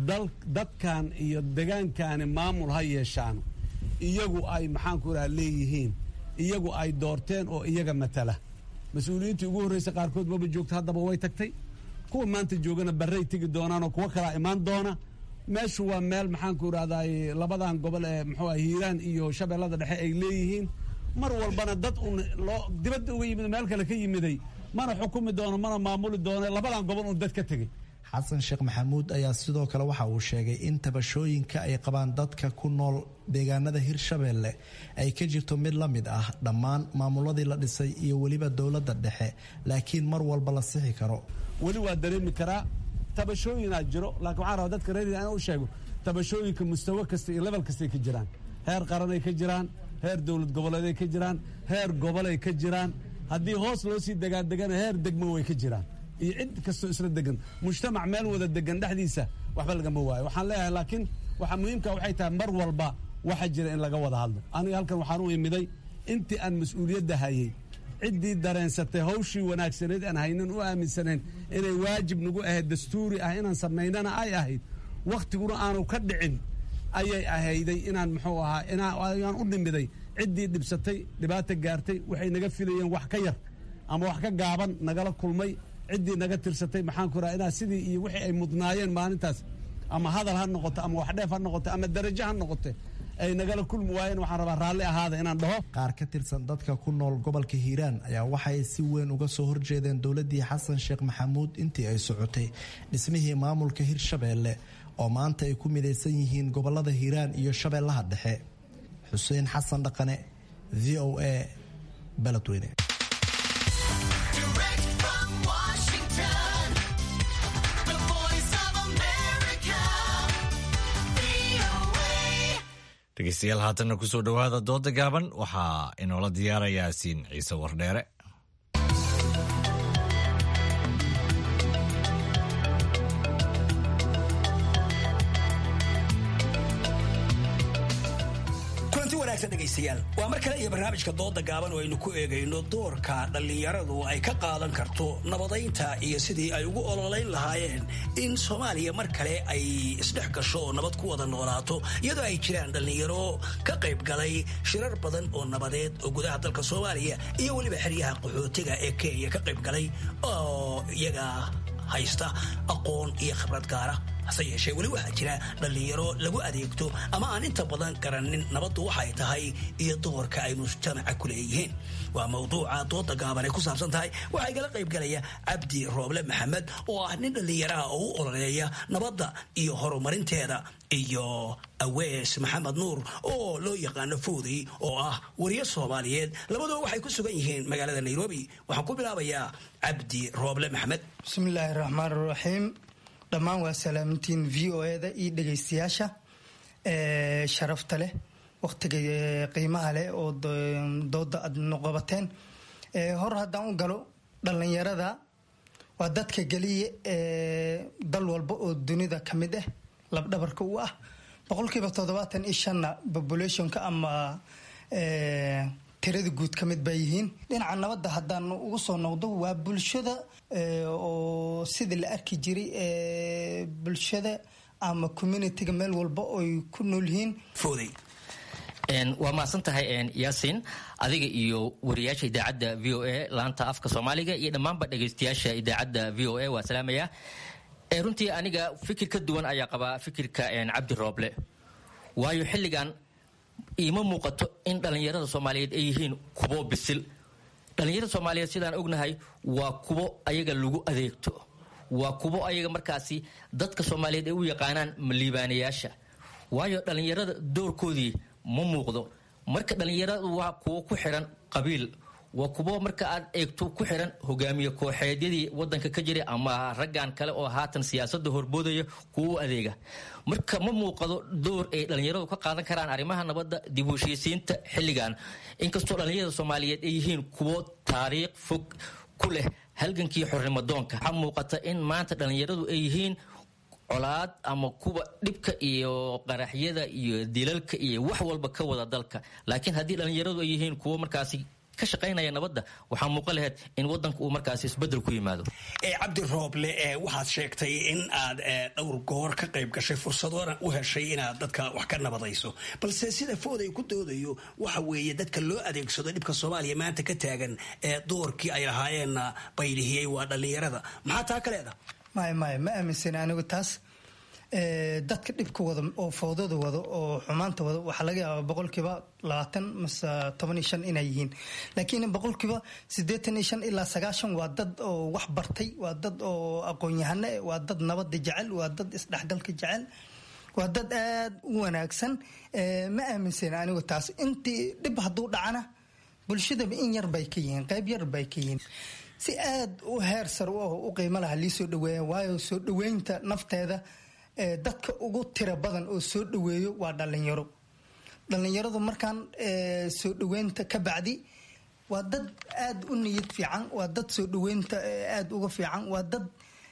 dadkan iyo deegaankaani maamul ha yeeshaan iyagu ay maxaan ku rahaa leeyihiin iyagu ay doorteen oo iyaga matala mas-uuliyiintii ugu horreysay qaarkood maba joogta haddaba way tagtay kuwa maanta joogana barray tegi doonaan oo kuwa kalaa imaan doona meeshu waa meel maxaan ku rahdaay labadan gobol ee muxuu ah Hiiraan iyo Shabeellada Dhexe ay leeyihiin mar walbana dad loo dibadda uga yimid meel kale ka yimiday mana xukumi doono mana maamuli doono labadan gobol oo dad ka tagay. Xasan Sheekh Maxamuud ayaa sidoo kale waxa uu sheegay in tabashooyinka ay qabaan dadka ku nool deegaanada Hirshabeelle ay ka jirto mid la mid ah dhammaan maamuladii la dhisay iyo waliba dowladda dhexe laakiin mar walba la sixi karo. wali waa dareemi karaa tabashooyinaa jiro laakiin waxaan rabaa dadka reer inaan u sheego tabashooyinka mustawa kasta iyo level kasta ay ka jiraan heer qaranay ka jiraan heer dowlad goboleeday ka jiraan heer gobolay ka jiraan haddii hoos loo sii degaandegana heer degmo way ka jiraan iyo cid kastoo isla degan mujtamac meel wada degan dhexdiisa waxba lagama waayo waxaan leeyahay laakiin waxa muhiimka waxay tahay mar walba waxa jira in laga wada hadlo aniga halkan waxaan u imiday intii aan mas-uuliyadda hayay ciddii dareensatay hawshii wanaagsaneed aan haynan u aaminsanayn inay waajib nagu ahayd dastuuri ah inaan samaynana ay ahayd wakhtiguna aanu ka dhicin ayay ahayday inaan muxuu ahaa inaan u dhimiday ciddii dhibsatay dhibaata gaartay waxay naga filayeen wax ka yar ama wax ka gaaban nagala kulmay ciddii naga tirsatay maxaan ku rahaa inaa sidii iyo wixii ay mudnaayeen maalintaas ama hadal ha noqoto ama wax dheef ha noqoto ama darajo ha noqoto ay nagala kulmi waayeen waxaan rabaa raalli ahaada inaan dhaho. qaar ka tirsan dadka ku nool gobolka Hiiraan ayaa waxay si weyn uga soo horjeedeen dowladdii Xasan Sheekh Maxamuud intii ay socotay dhismihii maamulka Hirshabeelle oo maanta ay ku midaysan yihiin gobolada Hiiraan iyo Shabeellaha Dhexe. Xuseen Xasan Dhaqane VOA Beledweyne. dhegeystayaal haatanna kusoo dhowaada dooda gaaban waxaa inoola diyaaraya Yaasiin Ciise Wardheere. dhegeystayaal waa mar kale iyo barnaamijka dooda gaaban oo aynu ku eegayno doorka dhallinyaradu ay ka qaadan karto nabadaynta iyo sidii ay ugu ololayn lahaayeen in Soomaaliya mar kale ay isdhex gasho oo nabad ku wada noolaato iyadoo ay jiraan dhallinyaro ka qayb galay shirar badan oo nabadeed oo gudaha dalka Soomaaliya iyo waliba xeryaha qaxootiga ee Kenya ka qayb galay oo iyaga haysta aqoon iyo khibrad gaara hase yeeshee weli waxaa jira dhallinyaro lagu adeegto ama aan inta badan garanin nabaddu waxay tahay iyo doorka ay mujtamaca ku leeyihiin waa mawduuca dooda gaaban ay ku saabsan tahay waxaa igala qayb galaya Cabdi Rooble Maxamed oo ah nin dhallinyaraha oo u ololeeya nabadda iyo horumarinteeda iyo Awees Maxamed Nuur oo loo yaqaano Fuudi oo ah wariye Soomaaliyeed labadooda waxay ku sugan yihiin magaalada Nairobi waxaan ku bilaabayaa Cabdi Rooble Maxamed. Bismillahir Rahmaanir Rahiim. dhammaan waa salaamintiin VOA-da iyo dhegaystayaasha sharafta leh waqtiga qiimaha leh oo dooda aad noqobateen hor haddaan u galo dhallinyarada waa dadka geliya dal walba oo dunida ka mid ah labdhabarka u ah 75% populationka ama tirada guud ka mid bay yihiin dhinaca nabadda haddaan ugu soo noqdo waa bulshada oo sidii la arki jiray bulshada ama communityga meel walba oy ku nool yihiin. Fooday waa mahadsan tahay Yaasiin, adiga iyo wariyaasha idaacadda VOA laanta afka Soomaaliga iyo dhammaanba dhagaystayaasha idaacadda VOA waa salaamaya. Runtii aniga fikir ka duwan ayaa qabaa fikirka Cabdi Rooble, waayo xilligan ima muuqato in dhalinyarada Soomaaliyeed ay yihiin kuwo bisil. Dhalinyarada Soomaaliyeed sidaan ognahay waa kuwo ayaga lagu adeegto, waa kuwo ayaga markaasi dadka Soomaaliyeed ay u yaqaanaan liibaanayaasha, waayo dhalinyarada doorkoodii ma muuqdo. Marka dhalinyaradu waa kuwo ku xiran qabiil, waa kuwo marka aad eegto ku xiran hogaamiye kooxeedyadii wadanka ka jiray ama raggan kale oo haatan siyaasadda horboodaya kuwa adeega. Marka ma muuqado door ay dhalinyaradu ka qaadan karaan arrimaha nabadda dib u heshiisiinta xilligan, inkastoo dhalinyarada Soomaaliyeed ay yihiin kuwo taariikh fog ku leh halgankii xornimadoonka. Waxaa muuqata in maanta dhalinyaradu ay yihiin colaad ama kuwa dhibka iyo qaraxyada iyo dilalka iyo wax walba ka wada dalka. Laakiin haddii dhalinyaradu ay yihiin kuwo markaasi ka shaqaynaya nabadda, waxaa muuqan lahayd in wadanku uu markaasi isbedel ku yimaado. Cabdi Rooble, waxaad sheegtay in aad dhowr goor ka qayb gashay fursadoona u heshay inaad dadka wax ka nabadayso, balse sida Fooday ku doodayo waxa weeye dadka loo adeegsado dhibka Soomaaliya maanta ka taagan doorkii ay lahaayeen baylihiyay waa dhalinyarada. Maxaa taa ka leedahay? ma aaminsan anigu taas. Dadka dhibka wada oo foodada wada oo xumaanta wada waxaa laga yaabaa 20% mise 15 inay yihiin, laakiin 85% ilaa 90 waa dad oo wax bartay, waa dad oo aqoon-yahano, waa dad nabadda jecel, waa dad isdhexgalka jecel, waa dad aad u wanaagsan. ma aaminsan anigu taas. intii dhib hadduu dhacana bulshadaba in yar bay ka yihiin, qayb yar bay ka yihiin. si aad u heer sar u qiimo laha lii soo dhaweeya, waayo soo dhaweynta nafteeda dadka ugu tira badan oo soo dhaweeyo waa dhalinyaro. dhalinyaradu markaan soo dhaweynta ka bacdi waa dad aad u niyad fiican, waa dad soo dhaweynta aad uga fiican, waa dad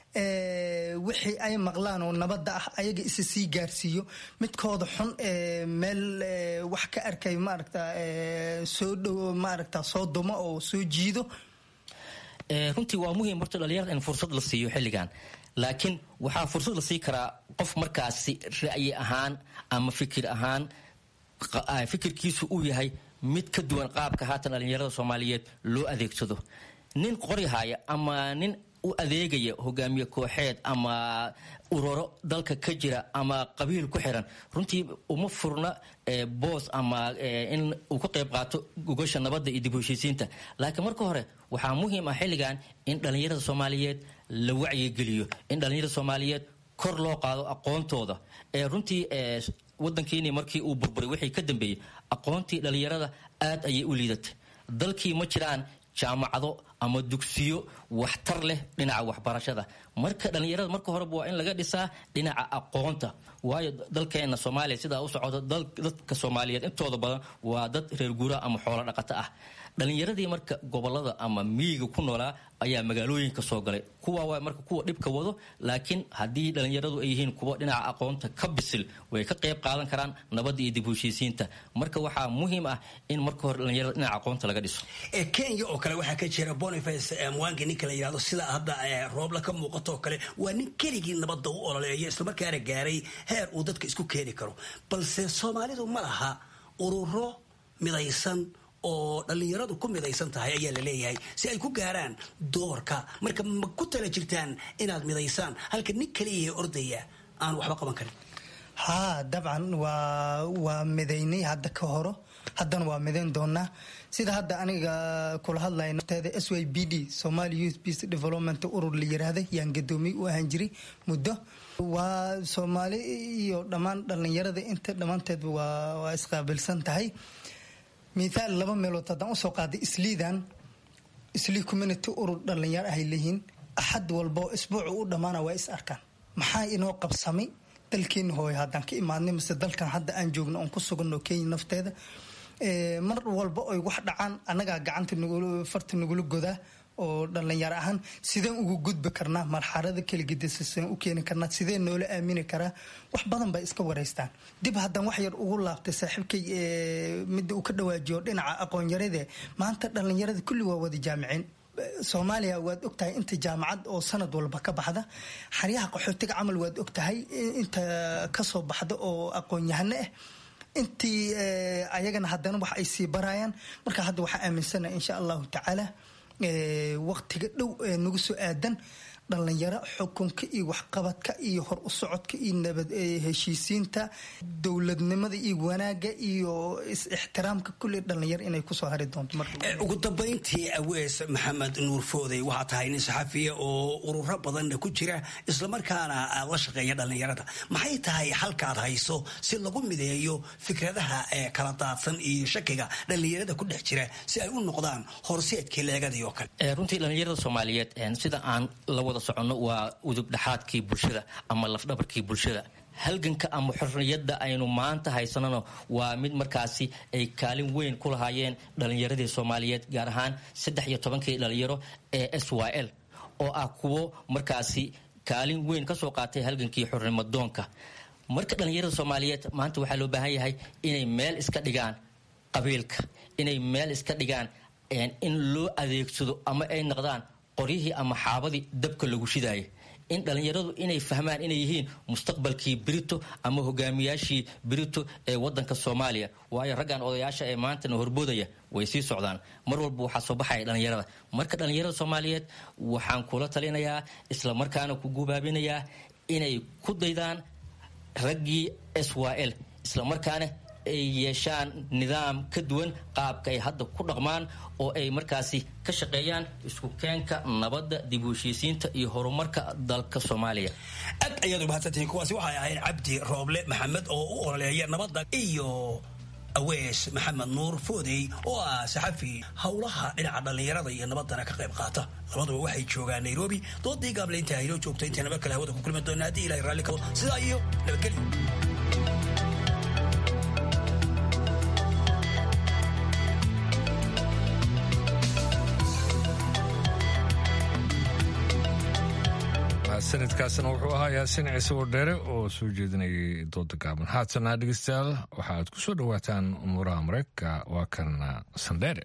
wixii ay maqlaan oo nabadda ah ayaga isa sii gaarsiiyo. midkooda xun meel wax ka arkay maaragta soo dhow maaragta soo dumo oo soo jiido. runtii waa muhiim horta dhalinyarada in fursad la siiyo xilligan, laakiin waxaa fursad la sii karaa qof markaasi ra'yi ahaan ama fikir ahaan fikirkiisu uu yahay mid ka duwan qaabka haatan dhalinyarada Soomaaliyeed loo adeegsado. nin qoryahaya ama nin u adeegaya hogaamiye kooxeed ama ururo dalka ka jira ama qabiil ku xiran, runtii uma furna boos ama in uu ka qayb qaato gogasha nabadda iyo dib u heshiisiinta. laakiin marka hore waxaa muhiim ah xilligan in dhalinyarada Soomaaliyeed la wacyigeliyo, in dhalinyarada Soomaaliyeed kor loo qaado aqoontooda. runtii wadankeeni markii uu burburay wixii ka dambeeyay aqoontii dhalinyarada aad ayay u liidatay. dalkii ma jiraan jaamacado ama dugsiyo waxtar leh dhinaca waxbarashada. marka dhalinyarada marka horeba waa in laga dhisaa dhinaca aqoonta, waayo dalkeena Soomaaliya sidaa u socoto dadka Soomaaliyeed intooda badan waa dad reer guura ama xoolo dhaqato ah. dhalinyaradii marka gobolada ama miyiga ku noolaa ayaa magaalooyinka soo galay. kuwa waa marka kuwa dhibka wado, laakiin haddii dhalinyaradu ay yihiin kuwa dhinaca aqoonta ka bisil way ka qayb qaadan karaan nabadda iyo dib u heshiisiinta. marka waxaa muhiim ah in marka hore dhalinyarada dhinaca aqoonta laga dhiso. Kenya oo kale waxaa ka jira Boniface Mwangi ninka la yiraahdo, sida hadda Rooble ka muuqato oo kale waa nin keligii nabadda u ololeeya isla markaana gaaray heer uu dadka isku keeni karo. balse Soomaalidu ma laha ururo midaysan oo dhalinyaradu ku midaysan tahay ayaa la leeyahay si ay ku gaaraan doorka. marka ma ku tala jirtaan inaad midaysaan halka nin kaliya ordaya aan waxba qaban karin? dabcan waa midaynay hadda ka horo, haddana waa midayn doonaa. sida hadda aniga kula hadlayno SYBD Somali Youth Peace Development urur la yiraahdo yaan gadoomiye u ahaan jiray muddo. waa Soomaali iyo dhammaan dhalinyarada inta dhammaanteed waa isqaabilsan tahay. mithaal 2 meelood haddaan usoo qaaday Islii community urur dhalinyaro ahay leeyihiin. axad walbo isbuucu u dhammaana waa is arkaan. maxaa inoo qabsamay dalkeena hooy haddaan ka imaadnay mise dalkan hadda aan joogno oon ku suganno Kenya nafteeda. mar walba oy wax dhacaan annagaa gacanta farta nagula godaa oo dhalinyaro ahaan sideen ugu gudbi karnaa marxalada kala gedisaan u keeni karnaa, sideen noola aamini karaa. wax badan bay iska wareystaan. dib haddaan wax yar ugu laabtay saaxiibkay midda uu ka dhawaajiyo dhinaca aqoon yarade. maanta dhalinyarada kulli waa wada jaamiciin, soomaaliya waad ogtahay inta jaamacad oo sanad walba ka baxda xaryaha qaxootiga camal waad ogtahay inta kasoo baxda oo aqoon-yahano ah intii ayagana haddana wax ay sii barayaan marka hadda waxaa aaminsana insha allahu tacaala waqtiga dhow nagu soo aadan dhalinyaro xukunka iyo waxqabadka iyo hor u socodka iyo nabad heshiisiinta dowladnimada iyo wanaaga iyo is-ixtiraamka kulli dhalinyaro inay kusoo hari doonto ugu dambayntii Awees Maxamed Nuur Fooday waxaa tahay nin saxafiya oo ururo badan ku jira isla markaana la shaqeeya dhalinyarada maxay tahay halkaad hayso si lagu mideeyo fikradaha kala daadsan iyo shakiga dhalinyarada ku dhex jira si ay u noqdaan horseedkii leegadii oo kale runtii dhalinyarada Soomaaliyeed sida aan la wada socono waa udub dhaxaadkii bulshada ama lafdhabarkii bulshada halganka ama xorriyadda aynu maanta haysanano waa mid markaasi ay kaalin weyn ku lahaayeen dhalinyaradii Soomaaliyeed gaar ahaan 13 dhalinyaro ee SYL oo ah kuwo markaasi kaalin weyn ka soo qaatay halgankii xornimo-doonka marka dhalinyarada Soomaaliyeed maanta waxaa loo baahan yahay inay meel iska dhigaan qabiilka inay meel iska dhigaan in loo adeegsado ama ay noqdaan qoryihii ama xaabadii dabka lagu shidaayay in dhalinyaradu inay fahmaan inay yihiin mustaqbalkii Brito ama hogaamiyaashii Brito ee wadanka Soomaaliya waayo raggan odayaasha ee maanta horboodaya way sii socdaan mar walba waxa soo baxay dhalinyarada marka dhalinyarada Soomaaliyeed waxaan kula talinayaa isla markaana ku gubaabinayaa inay ku daydaan raggii SYL isla markaana ay yeeshaan nidaam ka duwan qaabka ay hadda ku dhaqmaan oo ay markaasi ka shaqeeyaan isku keenka nabadda dib u heshiisiinta iyo horumarka dalka Soomaaliya aad ayaad u mahadsantihiin kuwaasi waxay ahayd Cabdi Rooble Maxamed oo u ololeeya nabadda iyo Awees Maxamed Nuur Fooday oo ah saxafi howlaha dhinaca dhalinyarada iyo nabadana ka qayb qaata labaduba waxay joogaan Nairobi doodii gaableynta ay loo joogtay inta nabad kale hawada ku kulmi doonaa hadii Ilaahay raalli ka sidaa iyo nabadgelyo sanadkaasna wuxuu ahaa Yaasiin Ciise Wardheere oo soo jeedinayay dooda gaaban haatana dhegeystayaal waxaad ku soo dhawaataan umuuraha Mareykanka waa kan Sandheere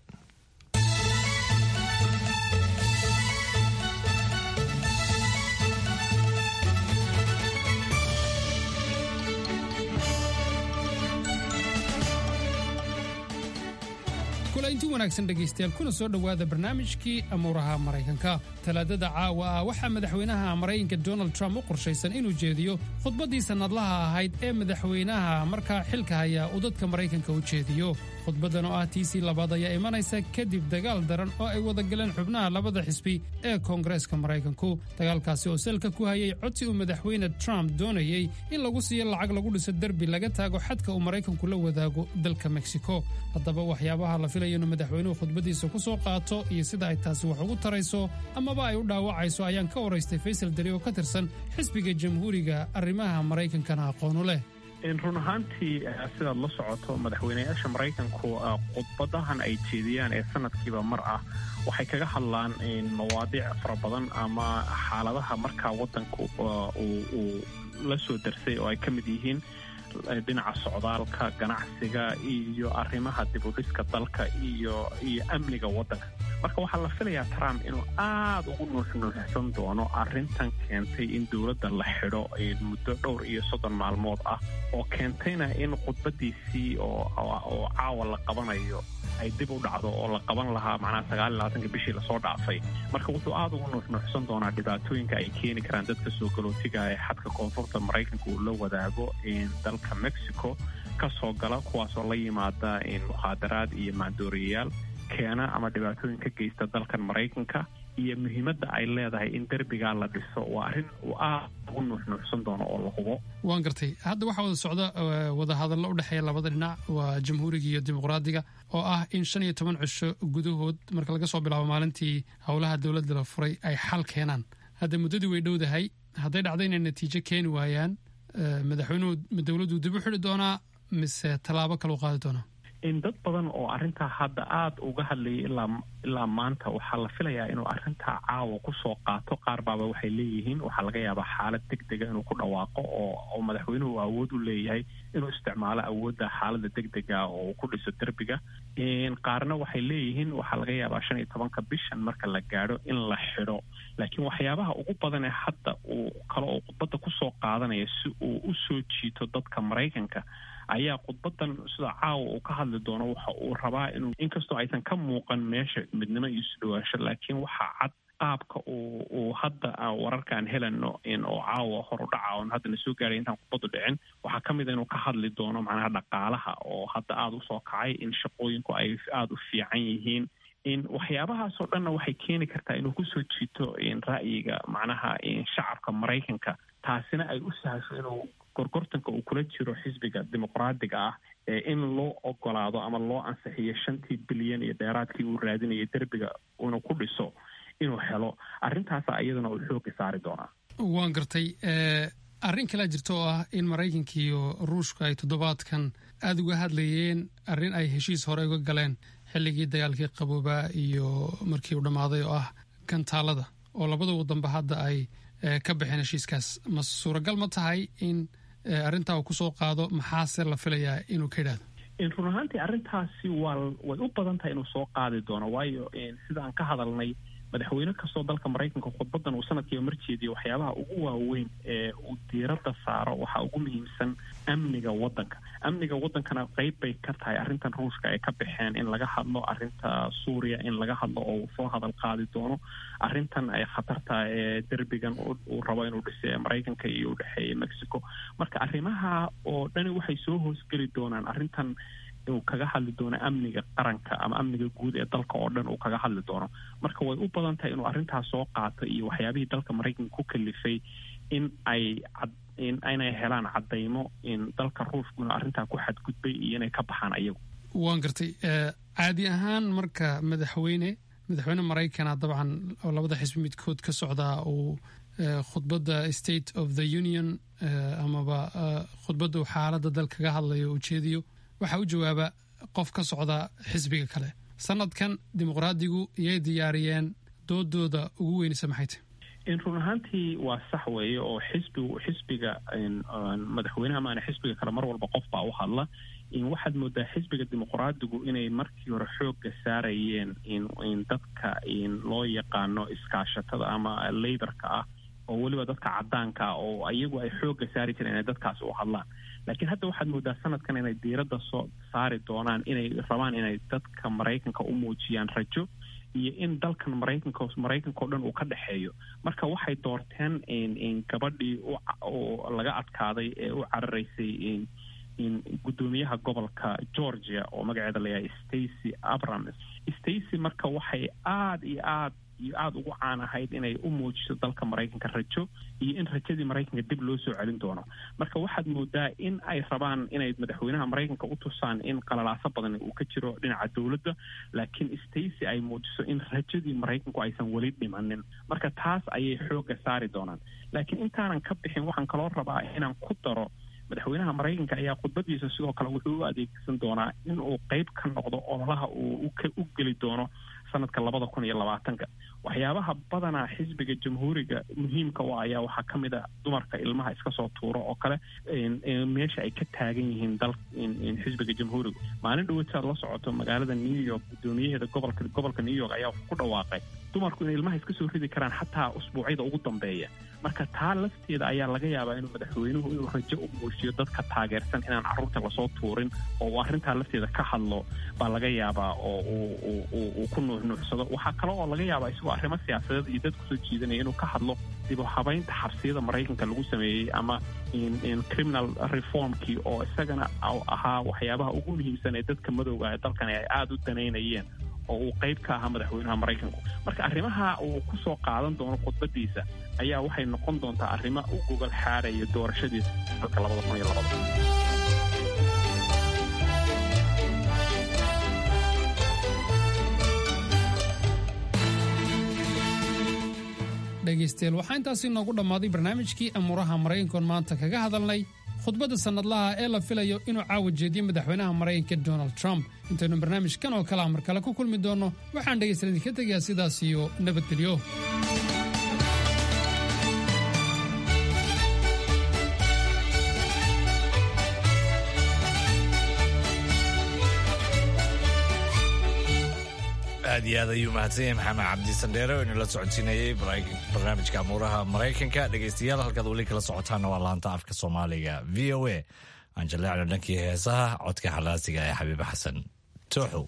intii wanaagsan dhegaystayaal kuna soo dhowaada barnaamijkii amuuraha Mareykanka talaadada caawa ah waxaa madaxweynaha Mareykanka Donald Trump u qorshaysan inuu jeediyo khudbadii sanadlaha ahayd ee madaxweynaha markaa xilka haya uu dadka Mareykanka u jeediyo khudbadan oo ah tiisii labaad ayaa imanaysa kadib dagaal daran oo ay wada galeen xubnaha labada xisbi ee Koongareeska Mareykanku dagaalkaasi oo salka ku hayay codsi uu madaxweyne Trump doonayay in lagu siiyo lacag lagu dhiso derbi laga taago xadka uu Mareykanku la wadaago dalka Mexico haddaba waxyaabaha la filayo inuu madaxweynuhu khudbadiisa ku soo qaato iyo sida ay taasi wax ugu tarayso amaba ay u dhaawacayso ayaan ka waraystay Faysal Dari oo ka tirsan xisbiga Jamhuuriga arrimaha Mareykankana aqoon u leh run ahaantii sidaad la socoto madaxweynayaasha Mareykanku khudbadahan ay jeediyaan ee sanadkiiba mar ah waxay kaga hadlaan mawaadiic fara badan ama xaaladaha markaa wadanku uu la soo darsay oo ay ka mid yihiin dhinaca socdaalka ganacsiga iyo arrimaha dib u dhiska dalka iyo amniga wadanka marka waxaa la filayaa Trump inuu aad ugu nuuxnuuxsan doono arrintan keentay in dowladda la xidho muddo dhowr iyo 30 maalmood ah oo keentayna in khudbadiisii oo caawa la qabanayo ay dib u dhacdo oo la qaban lahaa macnaha 29 bishii la soo dhaafay marka wuxuu aad ugu nuuxnuuxsan doonaa dhibaatooyinka ay keeni karaan dadka soo galootiga ee xadka koonfurta Mareykanka uu la wadaago dalka Mexico ka soo gala kuwaas oo la yimaada mukhaadaraad iyo maandooriyayaal keena ama dhibaatooyin ka geysta dalkan Mareykanka iyo muhiimadda ay leedahay in derbiga la dhiso waa arrin uu aad ugu nuuxnuuxsan doono oo la hubo waan gartay hadda waxaa wada socda wada hadallo u dhexeeya labada dhinac waa jamhuuriga iyo dimuqraadiga oo ah in 15 cisho gudahood marka laga soo bilaabo maalintii howlaha dowladda la furay ay xal keenaan hadda muddadii way dhowdahay hadday dhacdo inay natiijo keeni waayaan madaxweynuhu dowladdu dib u xidhi doonaa mise tallaabo kale u qaadi doonaa in dad badan oo arrintaa hadda aad uga hadlayay ilaa maanta waxaa la filayaa inuu arrintaa caawa ku soo qaato qaar baaba waxay leeyihiin waxaa laga yaabaa xaalad degdega inuu ku dhawaaqo oo madaxweynuhu awood u leeyahay inuu isticmaalo awoodda xaaladda degdega oo uu ku dhiso derbiga qaarna waxay leeyihiin waxaa laga yaabaa 15 bishan marka la gaadho in la xidho laakiin waxyaabaha ugu badan ee hadda uu kale oo khudbadda kusoo qaadanaya si uu u soo jiito dadka Maraykanka ayaa khudbadan sida caawa uu ka hadli doono waxa uu rabaa inuu inkastoo aysan ka muuqan meesha midnimo iyo isdhawaasho laakiin waxa cad qaabka uu hadda wararkan helano in oo caawa hor u dhaca oo hadda la soo gaaray intaan khudbadu dhicin waxa kamid ah inuu ka hadli doono macnaha dhaqaalaha oo hadda aad u soo kacay in shaqooyinku ay aad u fiican yihiin in waxyaabahaas oo dhan waxay keeni kartaa inuu ku soo jiito in ra'yiga macnaha in shacabka Maraykanka taasina ay u sahasho inuu gorgortanka uu kula jiro xisbiga dimuqraadiga ah in loo ogolaado ama loo ansixiyo 5 bilyan iyo dheeraadkii uu raadinayay darbiga uu ku dhiso inuu helo arrintaas ayadana uu xoog saari doonaa waan gartay arrin kale jirto oo ah in Maraykanka iyo Ruushka ay toddobaadkan aad uga hadlayeen arrin ay heshiis hore uga galeen xilligii dagaalkii qaboobaa iyo markii uu dhamaaday oo ah kantaalada oo labada wadanba hadda ay ka bixeen heshiiskaas ma suuragal ma tahay in arrintaa uu kusoo qaado maxaase la filayaa inuu ka yidhaahdo in run ahaantii arrintaasi way u badan tahay inuu soo qaadi doono waayo sida aan ka hadalnay madaxweyne kastoo dalka Maraykanka khudbadan uu sanadkiiba marjeediyo waxyaabaha ugu waaweyn ee uu diiradda saaro waxa ugu muhiimsan amniga wadankana qayb bay ka tahay arrintan Ruushka ay ka baxeen in laga hadlo arrinta Suuriya in laga hadlo oo soo hadal qaadi doono arrintan ay khatarta ee derbigan uu rabo inuu dhiso Maraykanka iyo u dhaxeeyo Mexico marka arrimaha oo dhani waxay soo hoosgeli doonaan arrintan uu kaga hadli doono amniga qaranka ama amniga guud ee dalka oo dhan uu kaga hadli doono marka way u badan tahay inuu arrintaas soo qaato iyo waxyaabihii dalka Maraykanka ku kalifay in ay helaan cadaymo in dalka Ruushkuna arrintaa ku xadgudbay iyo inay ka baxaan ayagu waan gartay caadi ahaan marka madaxweyne Maraykana dabcan oo labada xisbi midkood ka socdaa uu khudbadda State of the Union amaba khudbadda xaaladda dalka kaga hadlayo ujeediyo waxa u jawaaba qof ka socda xisbiga kale sanadkan dimuqraadigu iyay diyaariyeen doodooda ugu weynaysa maxay tahay in run ahaantii waa sax weeye oo xisbiga madaxweynaha ama xisbiga kale mar walba qof baa u hadla in waxaad moodaa xisbiga dimuqraadigu inay markii hore xoogga saarayeen in dadka in loo yaqaano iskaashatada ama laborka ah oo weliba dadka cadaanka oo ayagu ay xoogga saari jireen inay dadkaas u hadlaan laakiin hadda waxaad moodaa sanadkan inay diiradda soo saari doonaan inay rabaan inay dadka Maraykanka u muujiyaan rajo iyo in dalkan Maraykanka oo dhan uu ka dhaxeeyo marka waxay doorteen in gabadhii oo laga adkaaday ee u cararaysay in gudoomiyaha gobolka Georgia oo magaceeda la yahay Stacey Abrams marka waxay aad ugu caan ahayd inay u muujiso dalka Maraykanka rajo iyo in rajadii Maraykanka dib loo soo celin doono marka waxaad moodaa in ay rabaan inay madaxweynaha Maraykanka u tusaan in qalalaaso badan uu ka jiro dhinaca dawladda laakiin Stacey ay muujiso in rajadii Maraykanku aysan weli dhimanin marka taas ayay xoogga saari doonaan laakiin intaanan ka bixin waxaan kaloo rabaa inaan ku daro madaxweynaha Maraykanka ayaa khudbadiisa sidoo kale wuxuu u adeegsan doonaa in uu qayb ka noqdo ololaha uu u geli doono sanadka 2020 waxyaabaha badanaa xisbiga jamhuuriga muhiimka u ayaa waxaa ka mid ah dumarka ilmaha iska soo tuuro oo kale meesha ay ka taagan yihiin in xisbiga jamhuuriga maalin dhawaad la socoto magaalada New York gudoomiyaheeda gobolka New York ayaa ku dhawaaqay dumarku in ilmaha iska soo ridi karaan xataa usbuucyada ugu dambeeya marka taa lafteeda ayaa laga yaabaa inuu madaxweynuhu inuu rajo u muujiyo dadka taageersan inaan carruurta lasoo tuurin oo uu arrintaa lafteeda ka hadlo baa laga yaabaa oo uu ku nuuxnuuxsado waxaa kale oo laga yaabaa isagoo arrimo siyaasadeed iyo dad kusoo jiidanaya inuu ka hadlo dib u habaynta xabsiyada Maraykanka lagu sameeyey ama in criminal reformkii oo isagana ahaa waxyaabaha ugu muhiimsan ee dadka madowga ee dalkan ay aad u danaynayeen oo uu qayb ka ahaa madaxweynaha Maraykanku marka arrimaha uu ku soo qaadan doono khudbadiisa ayaa waxay noqon doontaa arrimo u gogol xaaraya doorashadiisa dalka 2020 dhegaystayaal waxaa intaasi noogu dhammaaday barnaamijkii amuuraha Maraykanka maanta kaga hadalnay khudbadda sanadlaha ee la filayo inuu caawa jeediyo madaxweynaha Maraykanka Donald Trump intaynu barnaamijkan oo kale mar kale ku kulmi doono waxaan dhegaystayaal idinka tegayaa sidaas iyo nabadgelyo aad iyo aad ayuu mahadsan yahay maxamed cabdi sandheere oo inala socodsiinayay barnaamijka amuuraha maraykanka. dhegaystayaal halkaad weli kala socotaana waa laanta afka soomaaliga v o a. aan jaleecno dhankii heesaha codka xalaasiga ee xabiibe xasan tooxow.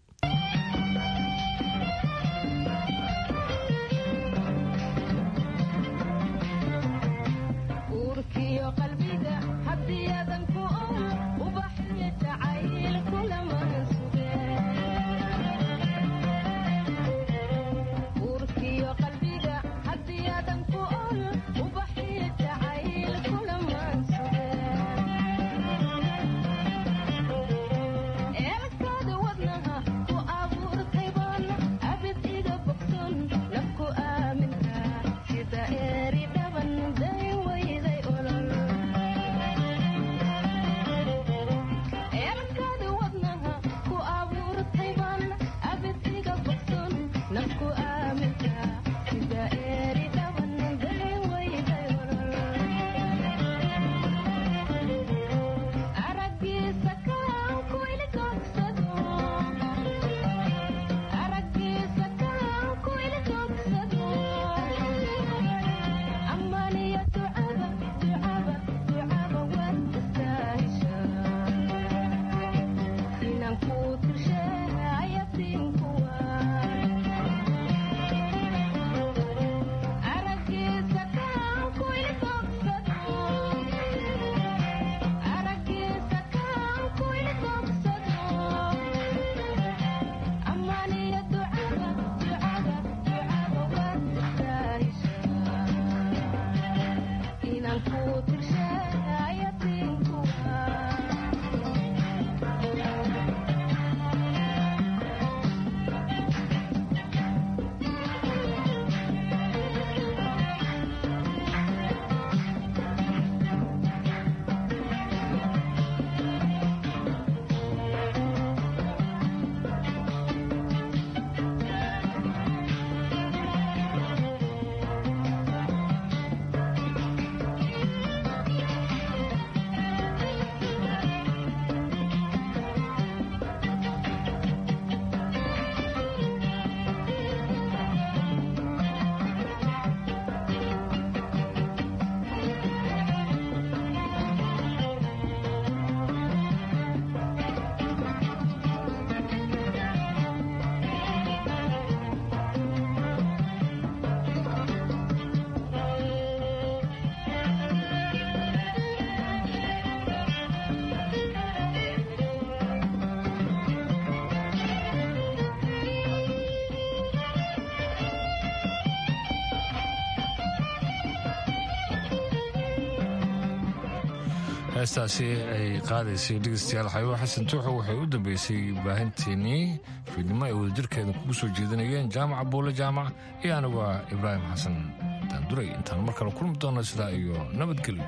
heestaasi ay qaadaysay dhegeystayaal xabiibo xasan tuuxo waxay u dambeysay baahinteennii fiidnimo ay wadajirkeeda kugu soo jeedinayeen jaamaca buule jaamac iyo anigu ah ibraahim xasan daanduray. intaan mar kale kulmi doonno sidaa iyo nabadgelyo.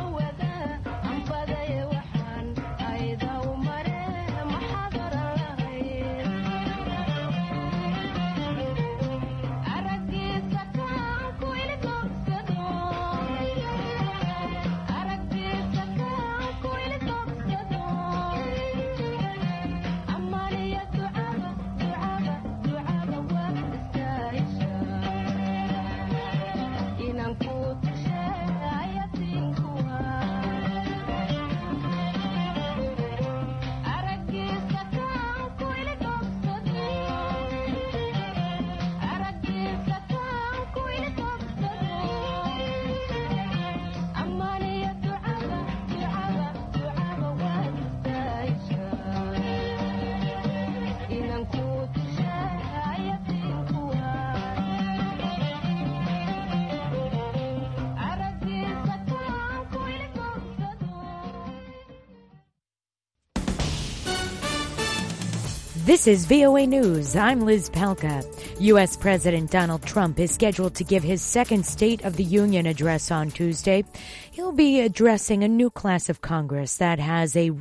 Mare, This is VOA News. I'm Liz Palka. U.S. President Donald Trump is scheduled to give his second State of the Union address on Tuesday. He'll be addressing a new class of Congress that has a